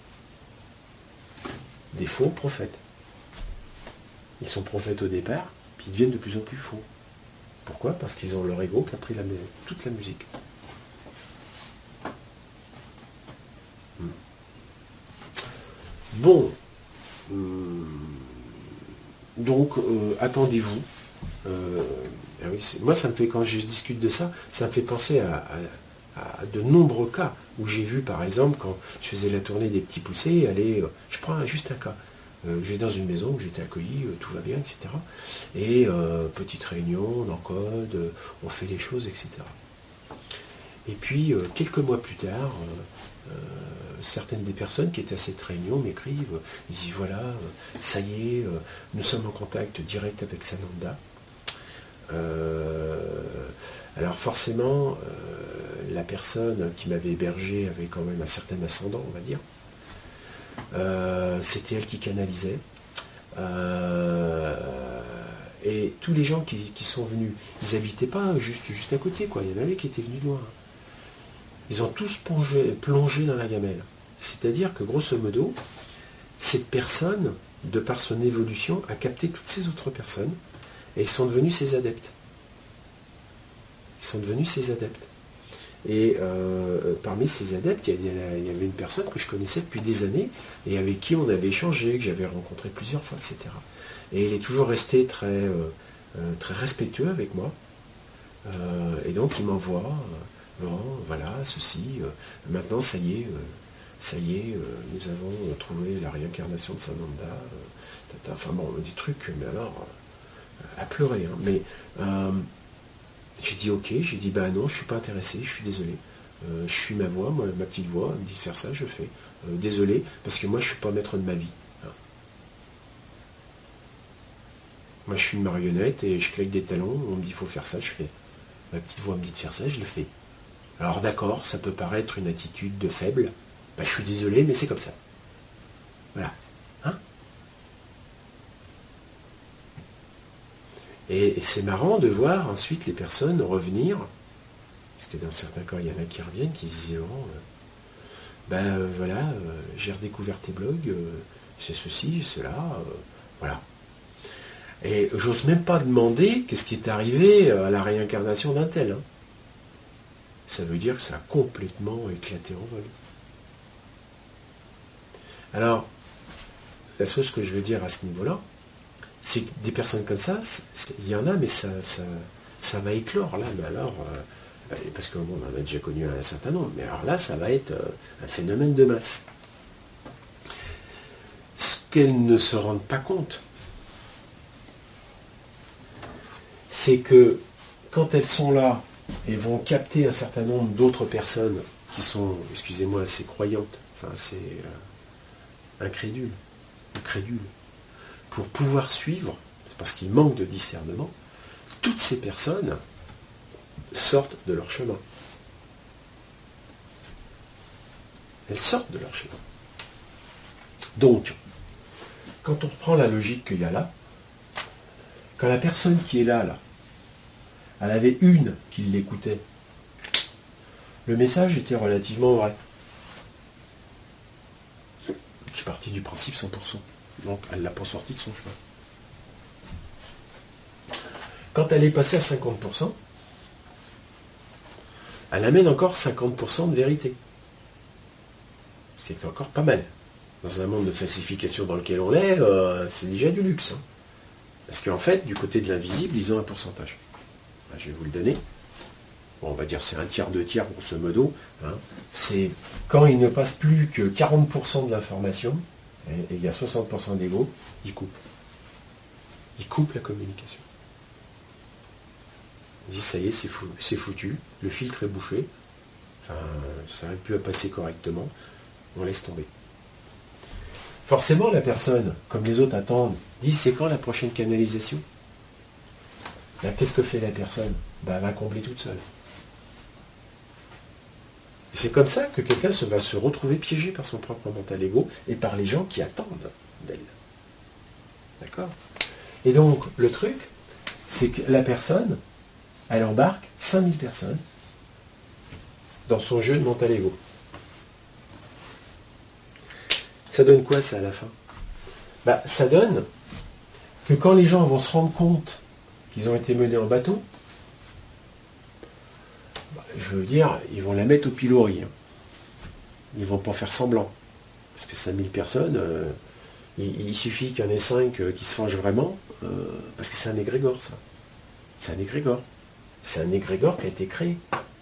Des faux prophètes. Ils sont prophètes au départ, puis ils deviennent de plus en plus faux. Pourquoi? Parce qu'ils ont leur ego qui a pris toute la musique. Bon. Donc, attendez-vous. Ah oui, moi, ça me fait, quand je discute de ça, ça me fait penser à de nombreux cas où j'ai vu, par exemple, quand je faisais la tournée des petits poussés, je prends juste un cas. J'ai dans une maison où j'étais accueilli, tout va bien, etc. Et petite réunion, on encode, on fait les choses, etc. Et puis, quelques mois plus tard, certaines des personnes qui étaient à cette réunion m'écrivent, ils disent voilà, ça y est, nous sommes en contact direct avec Sananda. Alors forcément, la personne qui m'avait hébergé avait quand même un certain ascendant, on va dire. C'était elle qui canalisait. Et tous les gens qui sont venus, ils n'habitaient pas juste à côté, quoi. Il y en avait qui étaient venus de loin. Ils ont tous plongé dans la gamelle. C'est-à-dire que, grosso modo, cette personne, de par son évolution, a capté toutes ces autres personnes et ils sont devenus ses adeptes. Ils sont devenus ses adeptes. Et parmi ces adeptes, il y avait une personne que je connaissais depuis des années et avec qui on avait échangé, que j'avais rencontré plusieurs fois, etc. Et il est toujours resté très, très respectueux avec moi. Et donc il m'envoie, voilà, ceci, maintenant ça y est, nous avons trouvé la réincarnation de Sananda, enfin bon, des trucs, mais alors, à pleurer. Hein. Mais j'ai dit ok, j'ai dit bah non, je suis pas intéressé, je suis désolé. Je suis ma voix, moi, ma petite voix, elle me dit de faire ça, je fais. Désolé, parce que moi je suis pas maître de ma vie. Hein. Moi je suis une marionnette et je claque des talons, on me dit il faut faire ça, je fais. Ma petite voix me dit de faire ça, je le fais. Alors d'accord, ça peut paraître une attitude de faible, bah, je suis désolé, mais c'est comme ça. Voilà. Hein? Et c'est marrant de voir ensuite les personnes revenir, parce que dans certains cas, il y en a qui reviennent, qui disent voilà, j'ai redécouvert tes blogs, c'est ceci, cela, voilà. Et j'ose même pas demander qu'est-ce qui est arrivé à la réincarnation d'un tel. Hein. Ça veut dire que ça a complètement éclaté en vol. Alors, la chose que je veux dire à ce niveau-là, c'est que des personnes comme ça, il y en a, mais ça va éclore là, mais alors, parce qu'on en a déjà connu un certain nombre, mais alors là, ça va être un phénomène de masse. Ce qu'elles ne se rendent pas compte, c'est que quand elles sont là et vont capter un certain nombre d'autres personnes qui sont, excusez-moi, assez croyantes, enfin assez incrédules, ou crédules, pour pouvoir suivre, c'est parce qu'il manque de discernement, toutes ces personnes sortent de leur chemin. Elles sortent de leur chemin. Donc, quand on reprend la logique qu'il y a là, quand la personne qui est là, elle avait une qui l'écoutait, le message était relativement vrai. Je suis parti du principe 100%. Donc elle ne l'a pas sorti de son chemin. Quand elle est passée à 50%, elle amène encore 50% de vérité. Ce qui est encore pas mal. Dans un monde de falsification dans lequel on est, c'est déjà du luxe. Hein. Parce qu'en fait, du côté de l'invisible, ils ont un pourcentage. Je vais vous le donner. Bon, on va dire c'est un tiers, deux tiers, grosso modo. Hein. C'est quand il ne passe plus que 40% de l'information, et il y a 60% d'ego, ils coupent. Ils coupent la communication. Ils disent ça y est, c'est foutu, le filtre est bouché, enfin, ça n'arrive plus à passer correctement, on laisse tomber. Forcément, la personne, comme les autres attendent, dit c'est quand la prochaine canalisation? Là, qu'est-ce que fait la personne? Elle va combler toute seule. Et c'est comme ça que quelqu'un va se retrouver piégé par son propre mental ego et par les gens qui attendent d'elle. D'accord? Et donc, le truc, c'est que la personne, elle embarque 5000 personnes dans son jeu de mental ego. Ça donne quoi, ça, à la fin? Ça donne que quand les gens vont se rendre compte qu'ils ont été menés en bateau, je veux dire, ils vont la mettre au pilori. Hein. Ils ne vont pas faire semblant. Parce que 5000 personnes, il suffit qu'il y en ait 5 qui se fâchent vraiment, parce que c'est un égrégore, ça. C'est un égrégore. C'est un égrégore qui a été créé.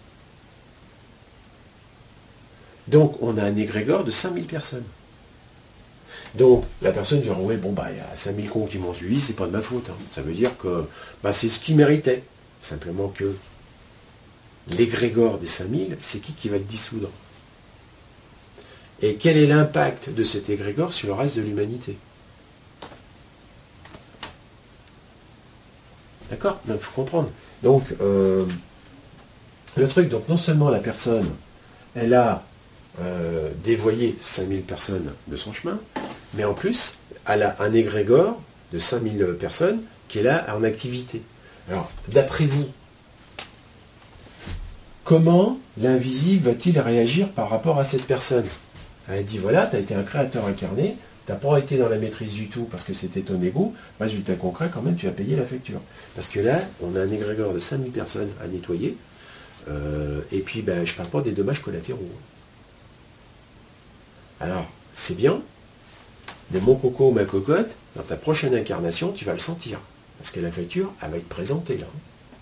Donc, on a un égrégore de 5000 personnes. Donc, la personne dira, oui, il y a 5000 cons qui m'ont suivi, c'est pas de ma faute. Hein. Ça veut dire que c'est ce qu'ils méritaient. Simplement que l'égrégore des 5000, c'est qui va le dissoudre? Et quel est l'impact de cet égrégore sur le reste de l'humanité? D'accord? Il faut comprendre. Donc, le truc, donc non seulement la personne, elle a dévoyé 5000 personnes de son chemin, mais en plus, elle a un égrégore de 5000 personnes qui est là en activité. Alors, d'après vous, comment l'invisible va-t-il réagir par rapport à cette personne? Elle dit, voilà, tu as été un créateur incarné, tu n'as pas été dans la maîtrise du tout parce que c'était ton ego, résultat concret, quand même, tu vas payer la facture. Parce que là, on a un égrégore de 5000 personnes à nettoyer, Et puis, je ne parle pas des dommages collatéraux. Alors, c'est bien, mais mon coco ou ma cocotte, dans ta prochaine incarnation, tu vas le sentir. Parce que la facture, elle va être présentée là.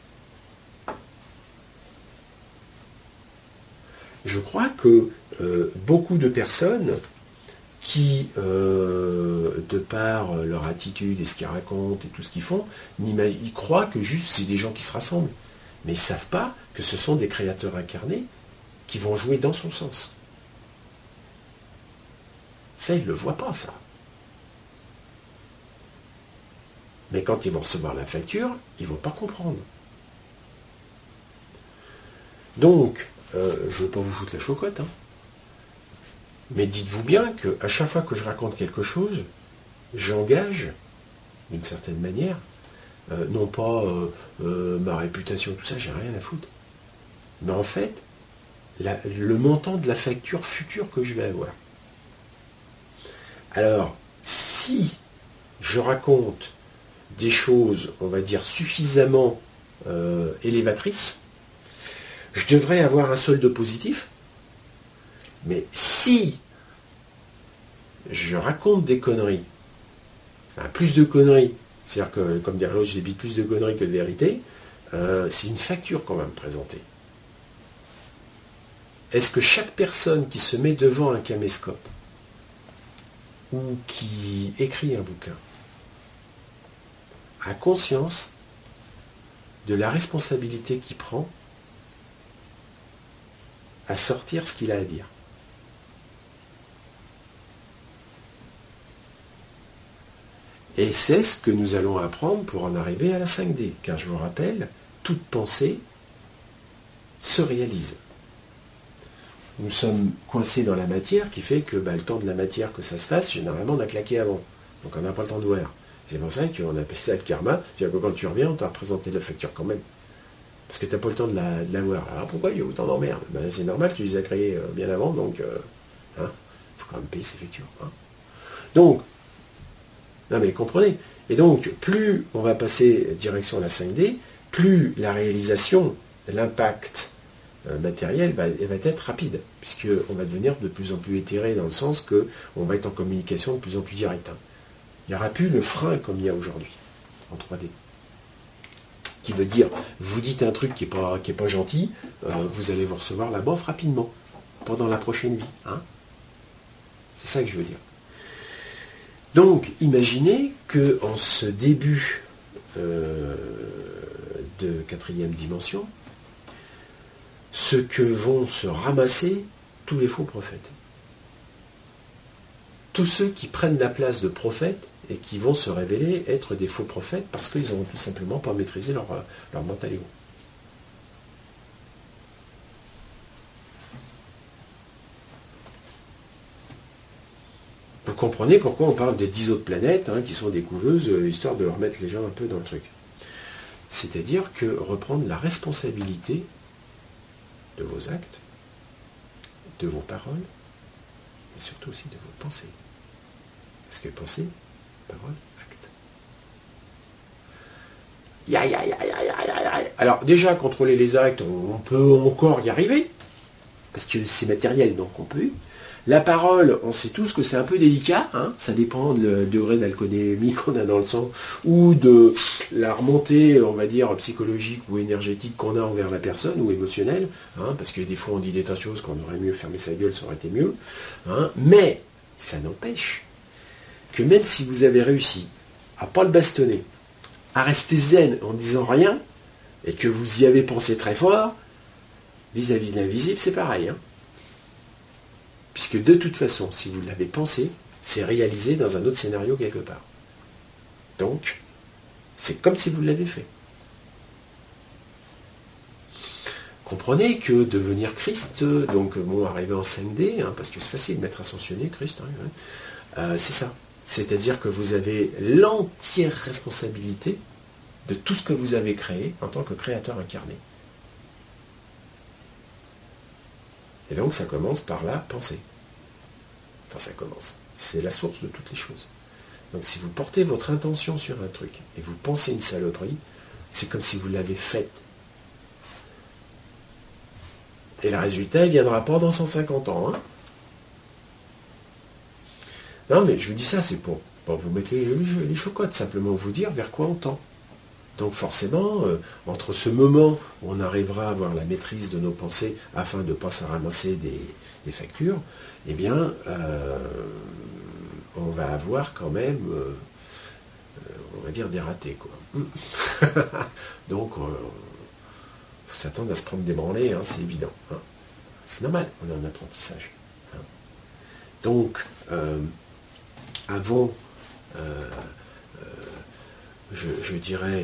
Je crois que beaucoup de personnes qui, de par leur attitude et ce qu'ils racontent et tout ce qu'ils font, ils croient que juste c'est des gens qui se rassemblent. Mais ils ne savent pas que ce sont des créateurs incarnés qui vont jouer dans son sens. Ça, ils ne le voient pas, ça. Mais quand ils vont recevoir la facture, ils ne vont pas comprendre. Donc, je ne veux pas vous foutre la chocotte, mais dites-vous bien qu'à chaque fois que je raconte quelque chose, j'engage, d'une certaine manière, non pas ma réputation, tout ça, j'ai rien à foutre. Mais en fait, le montant de la facture future que je vais avoir. Alors, si je raconte des choses, on va dire, suffisamment élévatrices, je devrais avoir un solde positif. Mais si je raconte des conneries, plus de conneries, c'est-à-dire que, comme dirait l'autre, j'ai dit plus de conneries que de vérité, c'est une facture qu'on va me présenter. Est-ce que chaque personne qui se met devant un caméscope ou qui écrit un bouquin a conscience de la responsabilité qu'il prend à sortir ce qu'il a à dire? Et c'est ce que nous allons apprendre pour en arriver à la 5D. Car je vous rappelle, toute pensée se réalise. Nous sommes coincés dans la matière qui fait que le temps de la matière que ça se fasse, généralement on a claqué avant. Donc on n'a pas le temps de voir. C'est pour ça qu'on appelle ça le karma. C'est-à-dire que quand tu reviens, on t'a représenté la facture quand même. Parce que tu n'as pas le temps de la voir. Alors pourquoi il y a autant d'emmerdes? C'est normal, tu les as créés bien avant, donc faut quand même payer ces factures. Donc, non mais comprenez. Et donc, plus on va passer direction la 5D, plus la réalisation, l'impact matériel va être rapide, puisqu'on va devenir de plus en plus éthéré dans le sens qu'on va être en communication de plus en plus directe. Il n'y aura plus le frein comme il y a aujourd'hui, en 3D. Qui veut dire, vous dites un truc qui n'est pas gentil, vous allez vous recevoir la baffe rapidement, pendant la prochaine vie. C'est ça que je veux dire. Donc, imaginez qu'en ce début de 4e dimension, ce que vont se ramasser tous les faux prophètes. Tous ceux qui prennent la place de prophètes et qui vont se révéler être des faux prophètes parce qu'ils n'ont tout simplement pas maîtrisé leur mental ego. Vous comprenez pourquoi on parle des 10 autres planètes qui sont des couveuses, histoire de remettre les gens un peu dans le truc. C'est-à-dire que reprendre la responsabilité de vos actes, de vos paroles, et surtout aussi de vos pensées. Parce que pensée, parole, acte. Alors déjà, contrôler les actes, on peut encore y arriver, parce que c'est matériel, donc on peut. La parole, on sait tous que c'est un peu délicat, ça dépend du degré d'alcoolémie qu'on a dans le sang, ou de la remontée, on va dire, psychologique ou énergétique qu'on a envers la personne, ou émotionnelle, parce que des fois on dit des tas de choses qu'on aurait mieux fermé sa gueule, ça aurait été mieux, mais ça n'empêche que même si vous avez réussi à ne pas le bastonner, à rester zen en disant rien, et que vous y avez pensé très fort, vis-à-vis de l'invisible, c'est pareil. Puisque de toute façon, si vous l'avez pensé, c'est réalisé dans un autre scénario quelque part. Donc, c'est comme si vous l'avez fait. Comprenez que devenir Christ, donc arriver en 5D, parce que c'est facile de mettre ascensionné Christ, c'est ça. C'est-à-dire que vous avez l'entière responsabilité de tout ce que vous avez créé en tant que créateur incarné. Et donc ça commence par la pensée. Enfin ça commence. C'est la source de toutes les choses. Donc si vous portez votre intention sur un truc et vous pensez une saloperie, c'est comme si vous l'avez faite. Et le résultat, il ne viendra pas dans 150 ans. Hein. Non, mais je vous dis ça, c'est pour vous mettre les chocottes, simplement vous dire vers quoi on tend. Donc forcément, entre ce moment où on arrivera à avoir la maîtrise de nos pensées afin de ne pas se ramasser des factures, eh bien, on va avoir quand même, on va dire, des ratés, quoi. Donc, il faut s'attendre à se prendre des branlées, hein, c'est évident. Hein. C'est normal, on est en apprentissage. Hein. Donc, avant, je dirais,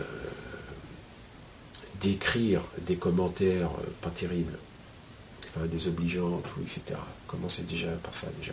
d'écrire des commentaires pas terribles, enfin désobligeants, tout, etc. Commencez déjà par ça, déjà.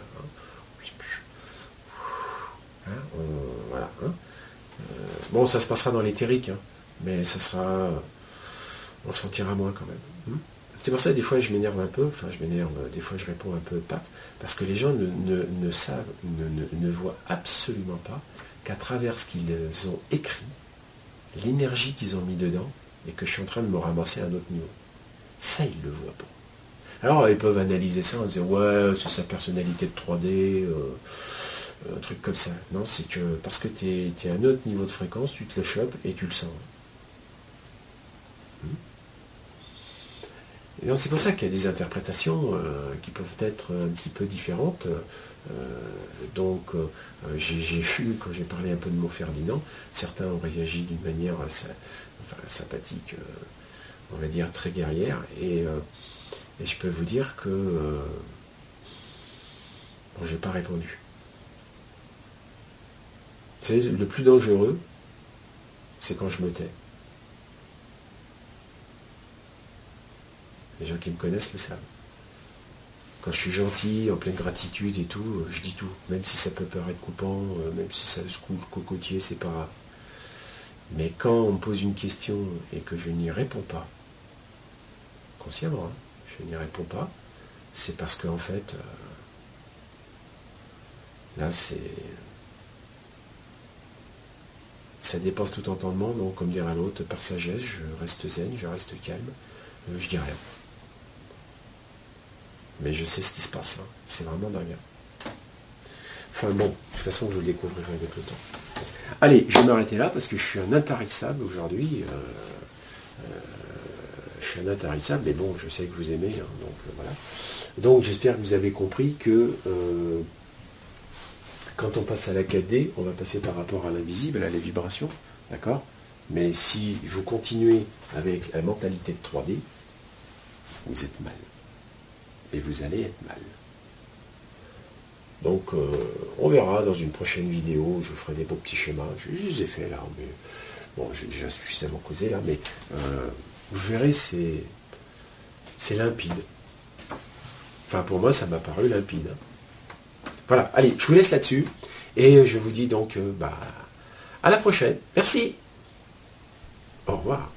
Hein. Voilà. Hein. Bon, ça se passera dans l'éthérique, hein, mais ça sera... on le sentira moins quand même. C'est pour ça, des fois, je m'énerve un peu, enfin, je m'énerve, des fois, je réponds un peu pas, parce que les gens ne savent, ne voient absolument pas qu'à travers ce qu'ils ont écrit, l'énergie qu'ils ont mis dedans, et que je suis en train de me ramasser à un autre niveau. Ça, ils ne le voient pas. Alors, ils peuvent analyser ça en disant, ouais, c'est sa personnalité de 3D, un truc comme ça. Non, c'est que parce que tu es à un autre niveau de fréquence, tu te le chopes et tu le sens. Et donc c'est pour ça qu'il y a des interprétations qui peuvent être un petit peu différentes. J'ai vu, quand j'ai parlé un peu de mon Ferdinand, certains ont réagi d'une manière sympathique, on va dire très guerrière, et je peux vous dire que bon, je n'ai pas répondu. C'est le plus dangereux, c'est quand je me tais. Les gens qui me connaissent le savent. Quand je suis gentil, en pleine gratitude et tout, je dis tout. Même si ça peut paraître coupant, même si ça se coule cocotier, c'est pas grave. Mais quand on me pose une question et que je n'y réponds pas, consciemment, hein, je n'y réponds pas, c'est parce qu'en fait, là c'est... ça dépasse tout entendement, donc comme dirait l'autre, par sagesse, je reste zen, je reste calme, je dis rien. Mais je sais ce qui se passe, hein. C'est vraiment dingue. Enfin bon, de toute façon, vous le découvrirez avec le temps. Allez, je vais m'arrêter là parce que je suis un intarissable aujourd'hui. Je suis un intarissable, mais bon, je sais que vous aimez, hein, donc voilà. Donc j'espère que vous avez compris que quand on passe à la 4D, on va passer par rapport à l'invisible, à la vibration, d'accord? Mais si vous continuez avec la mentalité de 3D, vous êtes mal. Et vous allez être mal. Donc, on verra dans une prochaine vidéo, je ferai des beaux petits schémas. Je les ai fait là, mais bon, j'ai déjà suffisamment causé là, mais vous verrez, c'est limpide. Enfin, pour moi, ça m'a paru limpide. Voilà, allez, je vous laisse là-dessus, et je vous dis donc, à la prochaine. Merci. Au revoir.